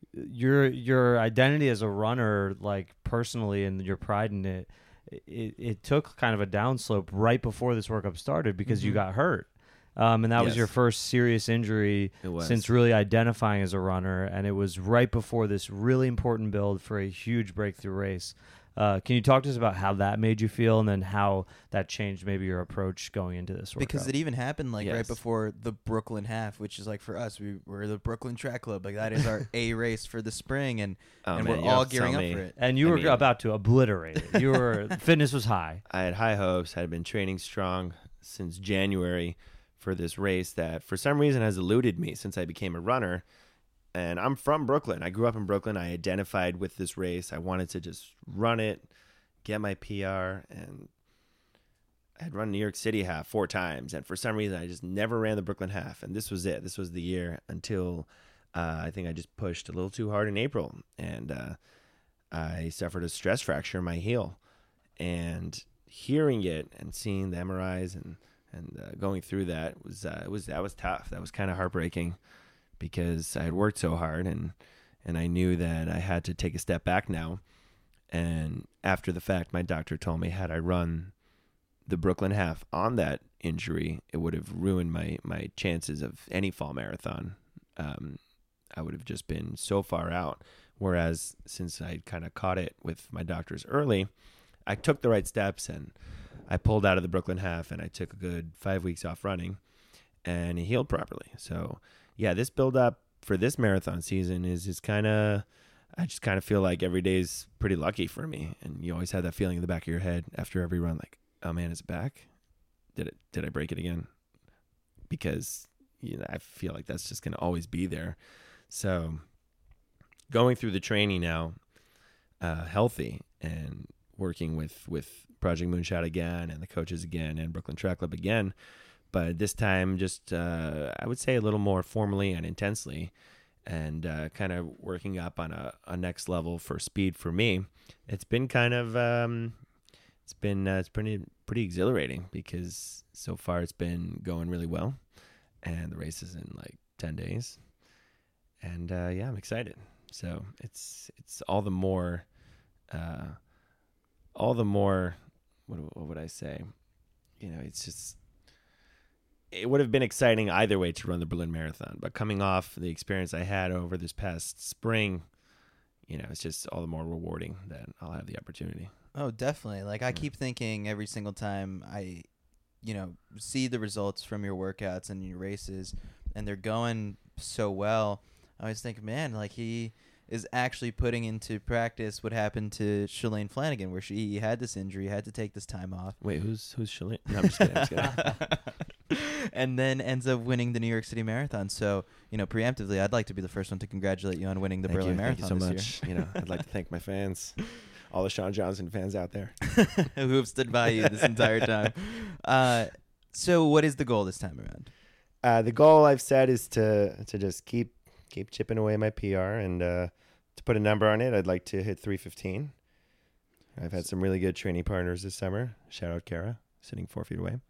your identity as a runner, like personally, and your pride in it. It took kind of a downslope right before this World Cup started because you got hurt. And that was Yes. your first serious injury It was. since really identifying as a runner. And it was right before this really important build for a huge breakthrough race. Can you talk to us about how that made you feel and then how that changed maybe your approach going into this World Because Cup? it even happened like right Yes. before the Brooklyn half, which is like for us, we're the Brooklyn Track Club. Like that is our A race for the spring, and Oh, and man, we're you all don't tell gearing up me. for it. And you I were mean- about to obliterate it. You were fitness was high. I had high hopes. I had been training strong since January for this race that for some reason has eluded me since I became a runner. And I'm from Brooklyn. I grew up in Brooklyn. I identified with this race. I wanted to just run it, get my PR, and I had run New York City half 4 times. And for some reason, I just never ran the Brooklyn half. And this was it. This was the year until I think I just pushed a little too hard in April. And I suffered a stress fracture in my heel. And hearing it and seeing the MRIs and going through that was tough. That was kind of heartbreaking because I had worked so hard and I knew that I had to take a step back now. And after the fact, my doctor told me had I run the Brooklyn half on that injury, it would have ruined my chances of any fall marathon. I would have just been so far out. Whereas since I kind of caught it with my doctors early, I took the right steps and I pulled out of the Brooklyn half and I took a good 5 weeks off running and it healed properly. So yeah, this build up for this marathon season is kind of, I just kind of feel like every day's pretty lucky for me. And you always have that feeling in the back of your head after every run, like, oh man, is it back? Did I break it again? Because I feel like that's just going to always be there. So going through the training now, healthy and working with Project Moonshot again and the coaches again and Brooklyn Track Club again, but this time just I would say a little more formally and intensely, and kind of working up on a next level for speed for me. It's been kind of it's pretty exhilarating because so far it's been going really well, and the race is in like 10 days, and yeah, I'm excited. So it's all the more what would I say? It's just, it would have been exciting either way to run the Berlin Marathon, but coming off the experience I had over this past spring, it's just all the more rewarding that I'll have the opportunity. Oh, definitely. Like I keep thinking every single time I, see the results from your workouts and your races, and they're going so well. I always think, man, like he is actually putting into practice what happened to Shalane Flanagan, where she had this injury, had to take this time off. Wait, who's Shalane? No, I'm just kidding. And then ends up winning the New York City Marathon. So, preemptively, I'd like to be the first one to congratulate you on winning the Berlin Marathon Thank you so this much. I'd like to thank my fans, all the Sean Johnson fans out there. year, who have stood by you this entire time. So what is the goal this time around? The goal I've set is to just keep chipping away my PR, and to put a number on it, I'd like to hit 3:15. I've had some really good training partners this summer. Shout out Kara, sitting 4 feet away.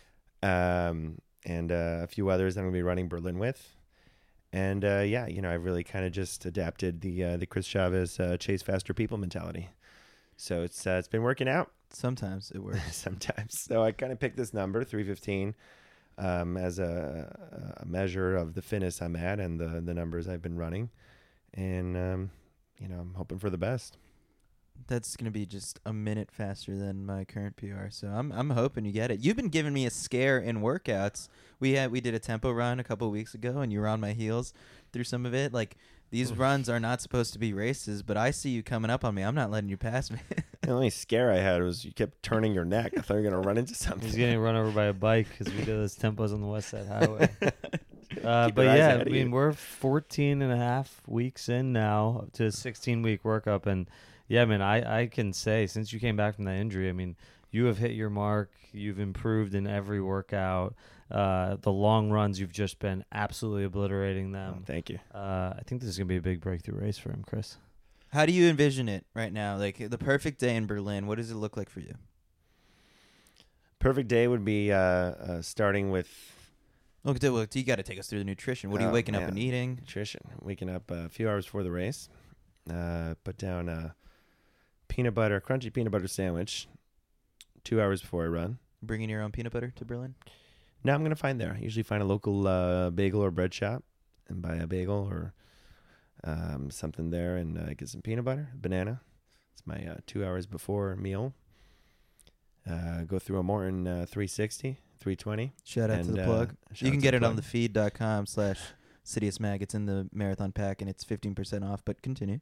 And a few others that I'm going to be running Berlin with. And yeah, I've really kind of just adapted the Chris Chavez chase faster people mentality. So it's been working out. Sometimes it works. Sometimes. So I kind of picked this number, 3:15, as a measure of the fitness I'm at and the numbers I've been running. And, I'm hoping for the best. That's gonna be just a minute faster than my current PR. So I'm hoping you get it. You've been giving me a scare in workouts. We did a tempo run a couple of weeks ago, and you were on my heels through some of it. Like these runs are not supposed to be races, but I see you coming up on me. I'm not letting you pass me. The only scare I had was you kept turning your neck. I thought you were going to run into something. He's getting run over by a bike because we did those tempos on the West Side Highway. But your eyes yeah, ahead I of mean, you. we're 14 and a half weeks in now to a 16-week workup. And yeah, man, I can say since you came back from that injury, I mean, you have hit your mark. You've improved in every workout. The long runs, you've just been absolutely obliterating Oh, them. thank you. I think this is going to be a big breakthrough race for him, Chris. How do you envision it right now? Like the perfect day in Berlin, what does it look like for you? Perfect day would be starting with Look, you got to take us through the nutrition. What are you Oh, waking up man. and eating? nutrition. Waking up a few hours before the race. Put down a crunchy peanut butter sandwich 2 hours before I run. Bringing your own peanut butter to Berlin? Now I'm going to find there. I usually find a local bagel or bread shop and buy a bagel or something there and get some peanut butter, banana. It's my 2 hours before meal. Go through a Morton 360, 320. Shout out to And, the plug. shout You out can to get the it on plug. thefeed.com/CitiusMag. It's in the marathon pack, and it's 15% off, but continue.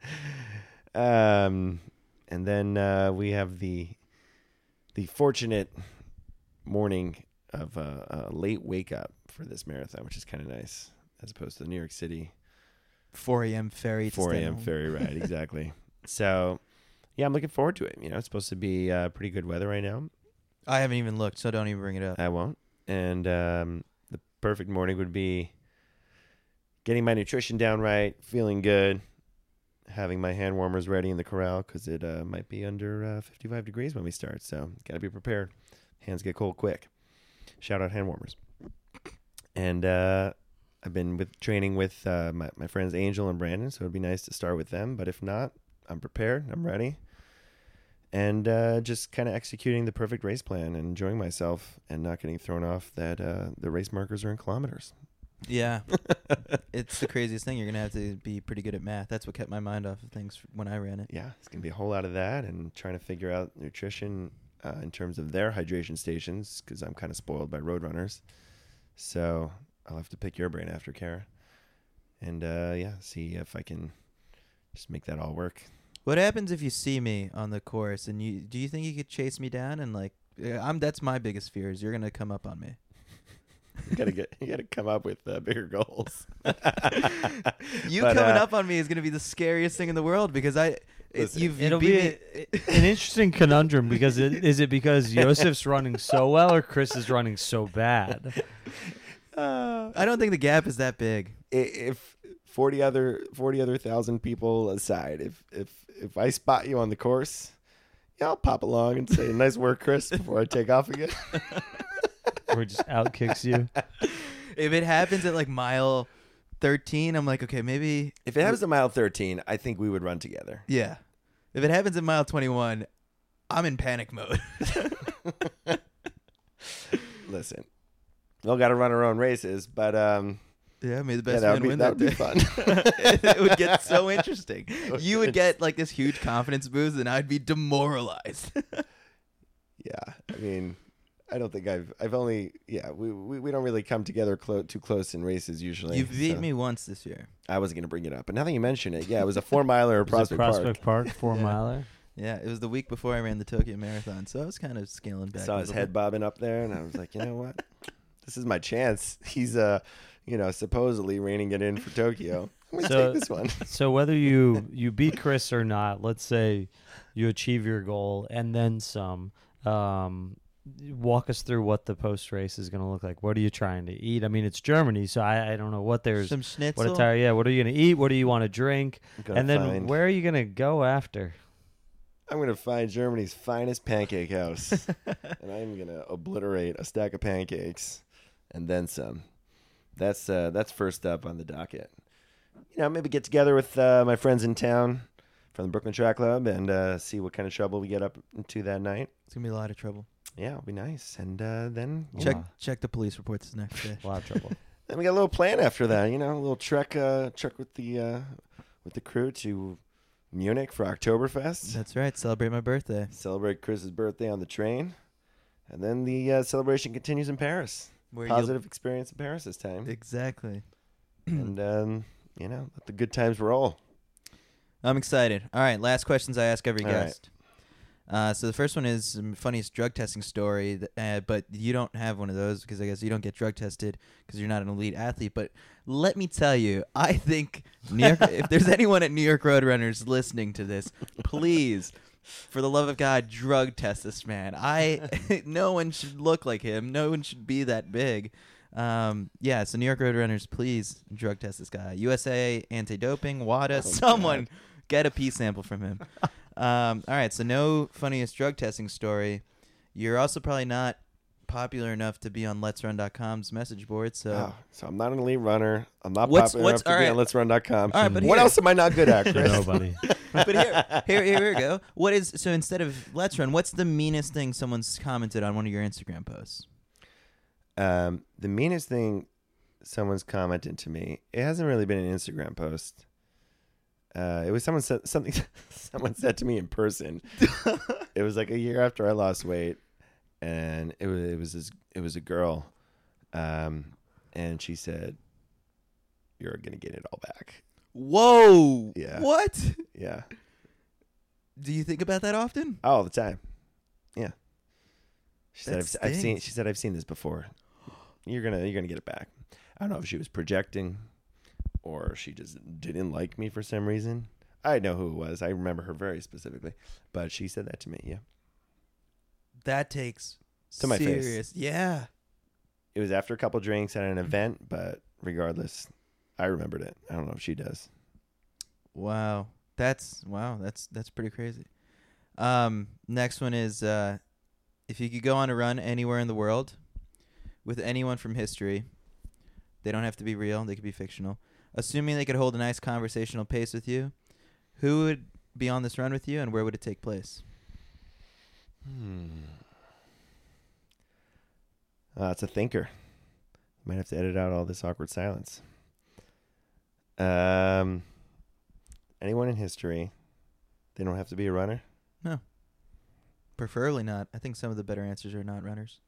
And then we have the fortunate morning of a late wake up for this marathon, which is kind of nice, as opposed to the New York City 4 a.m. ferry. to 4 stay a.m. home. ferry ride. Exactly. So, yeah, I'm looking forward to it. You know, it's supposed to be pretty good weather right now. I haven't even looked, so don't even bring it up. I won't. And the perfect morning would be getting my nutrition down right, feeling good, having my hand warmers ready in the corral because it might be under 55 degrees when we start. So, got to be prepared. Hands get cold quick. Shout out hand warmers. And I've been training with my friends Angel and Brandon, so it'd be nice to start with them. But if not, I'm prepared. I'm ready. And just kind of executing the perfect race plan and enjoying myself and not getting thrown off that the race markers are in kilometers. Yeah. It's the craziest thing. You're going to have to be pretty good at math. That's what kept my mind off of things when I ran it. Yeah, it's going to be a whole lot of that and trying to figure out nutrition in terms of their hydration stations because I'm kind of spoiled by Roadrunners. So I'll have to pick your brain after, Kara. And, see if I can just make that all work. What happens if you see me on the course and do you think you could chase me down and that's my biggest fear is you're going to come up on me. You gotta come up with bigger goals. You But, coming up on me is going to be the scariest thing in the world because Listen, It'll beat be me. an interesting conundrum because is it because Yosef's running so well or Chris is running so bad? I don't think the gap is that big. If 40 other 1,000 people aside, if I spot you on the course, yeah, I'll pop along and say, "Nice work, Chris," before I take off again. Or just outkicks you? If it happens at like mile 13, I'm like, okay, maybe. If it happens at mile 13, I think we would run together. Yeah. If it happens at mile 21, I'm in panic mode. Listen, we all got to run our own races, but Yeah, may the best that man win would that be day. fun. It would get so interesting. You would get like this huge confidence boost, and I'd be demoralized. Yeah, I mean, I don't think I've only we don't really come together too close in races usually. You've beat so me once this year. I wasn't gonna bring it up, but now that you mention it, yeah, it was a 4 miler at Was it Prospect Park. Park 4 Yeah. miler? Yeah, it was the week before I ran the Tokyo Marathon, so I was kind of scaling back. Saw a his little head bit. bobbing up there, and I was like, you know what? This is my chance. He's supposedly reining it in for Tokyo. I'm gonna So- take this one. So whether you beat Chris or not, let's say you achieve your goal and then some. Walk us through what the post race is going to look like. What are you trying to eat? I mean, it's Germany, so I don't know what there's. Some schnitzel. What what are you going to eat? What do you want to drink? I'm gonna And then find, where are you going to go after? I'm gonna find Germany's finest pancake house, and I'm gonna obliterate a stack of pancakes, and then some. That's first up on the docket. Maybe get together with my friends in town from the Brooklyn Track Club and see what kind of trouble we get up into that night. It's gonna be a lot of trouble. Yeah, it'll be nice. And then Check the police reports the next day. A lot of trouble. Then we got a little plan after that. A little trek with the crew to Munich for Oktoberfest. That's right. Celebrate my birthday. Celebrate Chris's birthday on the train, and then the celebration continues in Paris. Where Positive experience in Paris this time, Exactly. and let the good times roll. I'm excited. All right, last questions I ask every All right. guest. So the first one is funniest drug testing story, but you don't have one of those because I guess you don't get drug tested because you're not an elite athlete. But let me tell you, I think New York, if there's anyone at New York Roadrunners listening to this, please, for the love of God, drug test this man. No one should look like him. No one should be that big. Yeah, so New York Roadrunners, please drug test this guy. USA Anti-Doping, WADA, someone God. get a pee sample from him. All right, so no funniest drug testing story. You're also probably not popular enough to be on Let'sRun.com's message board. So, So I'm not an elite runner. I'm not What's- popular enough to all be right. on Let'sRun.com. All right, but what here- else am I not good at, Chris? Nobody. but here we go. What is so instead of Let's Run? What's the meanest thing someone's commented on one of your Instagram posts? The meanest thing someone's commented to me, it hasn't really been an Instagram post. It was someone said something someone said to me in person. It was like a year after I lost weight, and it was a girl, and she said, "You're gonna get it all back." Whoa! Yeah. What? Yeah, Do you think about that often? all the time. Yeah. She said, That I've seen. stings. She said, "I've seen this before. You're gonna get it back." I don't know if she was projecting, or she just didn't like me for some reason. I know who it was. I remember her very specifically, but she said that to me. Yeah, That takes To my face. serious. Yeah. it was after a couple drinks at an event, but regardless, I remembered it. I don't know if she does. Wow. That's pretty crazy. Next one is if you could go on a run anywhere in the world with anyone from history, they don't have to be real, they could be fictional. Assuming they could hold a nice conversational pace with you, who would be on this run with you and where would it take place? It's a thinker. Might have to edit out all this awkward silence. Anyone in history? They don't have to be a runner. Preferably not. I think some of the better answers are not runners.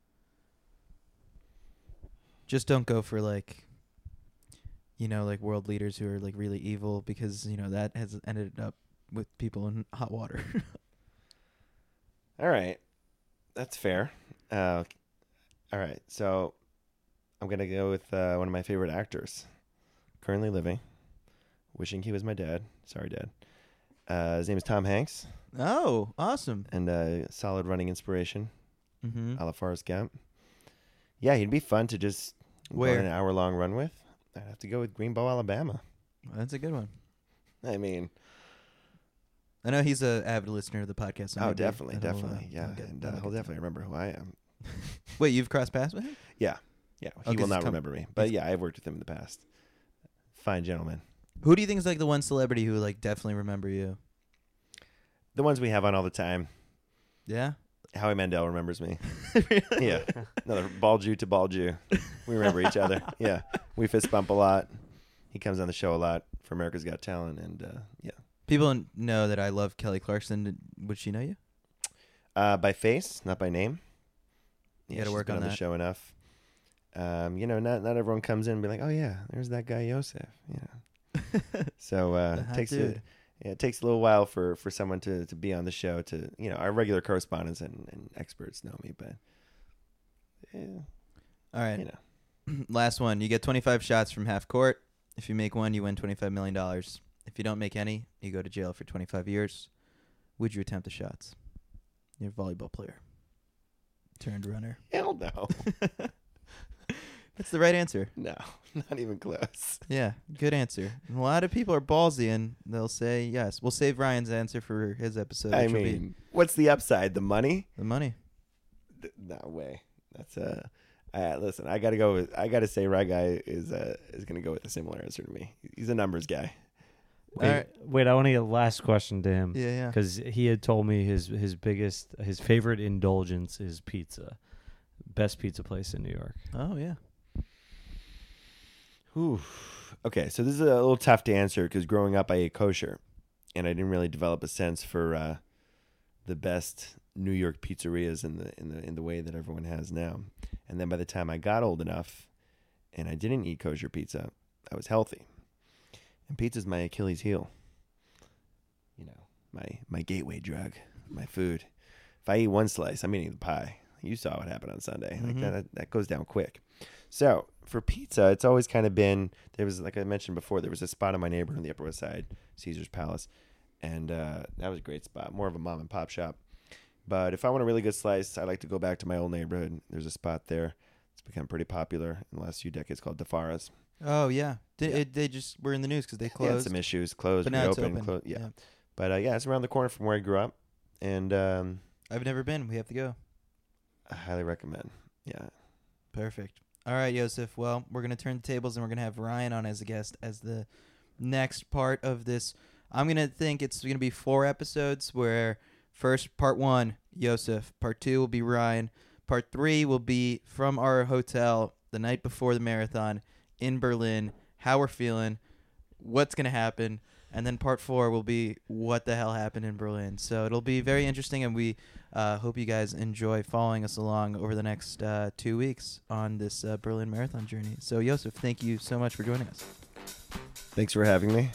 Just don't go for like world leaders who are like really evil because, that has ended up with people in hot water. All right. That's fair. All right. So I'm going to go with one of my favorite actors currently living. Wishing he was my dad. Sorry, Dad. His name is Tom Hanks, Oh, awesome. and solid running inspiration, Mm-hmm. a la Forrest Gump. Yeah, he'd be fun to just go Where? on an hour-long run with. I'd have to go with Greenbow, Alabama. That's a good one. I mean, I know he's a avid listener of the podcast. So oh, maybe definitely. that'll, Yeah, that'll get- and that'll he'll get definitely remember who I am. to- Wait, you've crossed paths with him? Yeah, Oh, he 'cause will not he's come- remember me. But yeah, I've worked with him in the past. Fine gentleman. Who do you think is like the one celebrity who like definitely remember you? The ones we have on all the time. Yeah. Howie Mandel remembers me. Really? Yeah. Another ball Jew to ball Jew. We remember each other. Yeah. We fist bump a lot. He comes on the show a lot for America's Got Talent. And yeah. People know that I love Kelly Clarkson. Would she know you? By face, not by name. You gotta she's work been on the that. show enough. Not everyone comes in and be like, oh, yeah, there's that guy Yosef. So The hot dude. it takes a little while for someone to be on the show to, our regular correspondents and experts know me. But, All right. Last one. You get 25 shots from half court. If you make one, you win $25 million. If you don't make any, you go to jail for 25 years. Would you attempt the shots? You're a volleyball player. Turned runner. Hell no. That's the right answer. No, not even close. Yeah, good answer. And a lot of people are ballsy and they'll say yes. We'll save Ryan's answer for his episode. I Which will be mean, what's the upside? The money? the money. No way. That's listen, I gotta say Rye Guy is gonna go with a similar answer to me. He's a numbers guy. All right. Wait, I want to get a last question to him. Yeah, yeah. Because he had told me his favorite indulgence is pizza. Best pizza place in New York. Oh, yeah. Whew. Okay, so this is a little tough to answer because growing up I ate kosher, and I didn't really develop a sense for the best New York pizzerias in the way that everyone has now. And then by the time I got old enough, and I didn't eat kosher pizza, I was healthy. And pizza's my Achilles heel. My gateway drug. my food. If I eat one slice, I'm eating the pie. You saw what happened on Sunday. Like that goes down quick. So for pizza, it's always kind of been, there was, like I mentioned before, there was a spot in my neighborhood on the Upper West Side, Caesar's Palace. And that was a great spot, more of a mom and pop shop. But if I want a really good slice, I like to go back to my old neighborhood. There's a spot there. It's become pretty popular in the last few decades called DeFara's. Oh, yeah. They just were in the news because they closed. Yeah, some issues. Closed, But now it's reopened. open. Yeah. But yeah, it's around the corner from where I grew up. And I've never been. We have to go. I highly recommend. Yeah. Perfect. All right, Yosef. Well, we're going to turn the tables and we're going to have Ryan on as a guest as the next part of this. I'm going to think it's going to be 4 episodes where first, part 1, Yosef. Part 2 will be Ryan. Part 3 will be from our hotel the night before the marathon in Berlin, how we're feeling, what's going to happen. And then part 4 will be what the hell happened in Berlin. So it'll be very interesting, and we hope you guys enjoy following us along over the next 2 weeks on this Berlin Marathon journey. So, Yosef, thank you so much for joining us. Thanks for having me.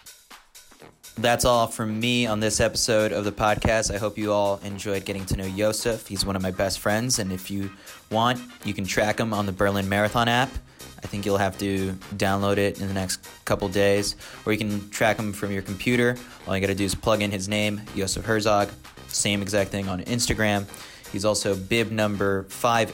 That's all from me on this episode of the podcast. I hope you all enjoyed getting to know Yosef. He's one of my best friends, and if you want, you can track him on the Berlin Marathon app. I think you'll have to download it in the next couple days, or you can track him from your computer. All you got to do is plug in his name, Yosef Herzog. Same exact thing on Instagram. He's also bib number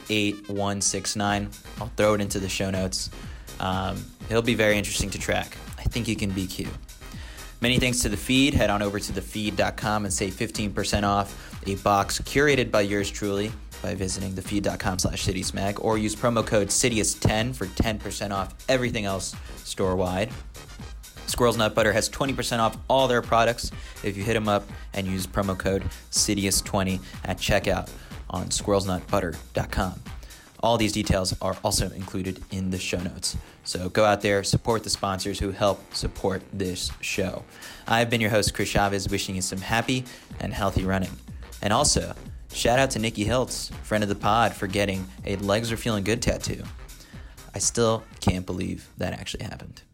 58169. I'll throw it into the show notes. He'll be very interesting to track. I think he can be cute. Many thanks to The Feed. Head on over to thefeed.com and save 15% off a box curated by yours truly by visiting thefeed.com/citiesmag, or use promo code CITIUS10 for 10% off everything else store-wide. Squirrel's Nut Butter has 20% off all their products if you hit them up and use promo code CITIUS20 at checkout on squirrelsnutbutter.com. All these details are also included in the show notes. So go out there, support the sponsors who help support this show. I've been your host, Chris Chavez, wishing you some happy and healthy running. And also, shout out to Nikki Hiltz, friend of the pod, for getting a Legs Are Feeling Good tattoo. I still can't believe that actually happened.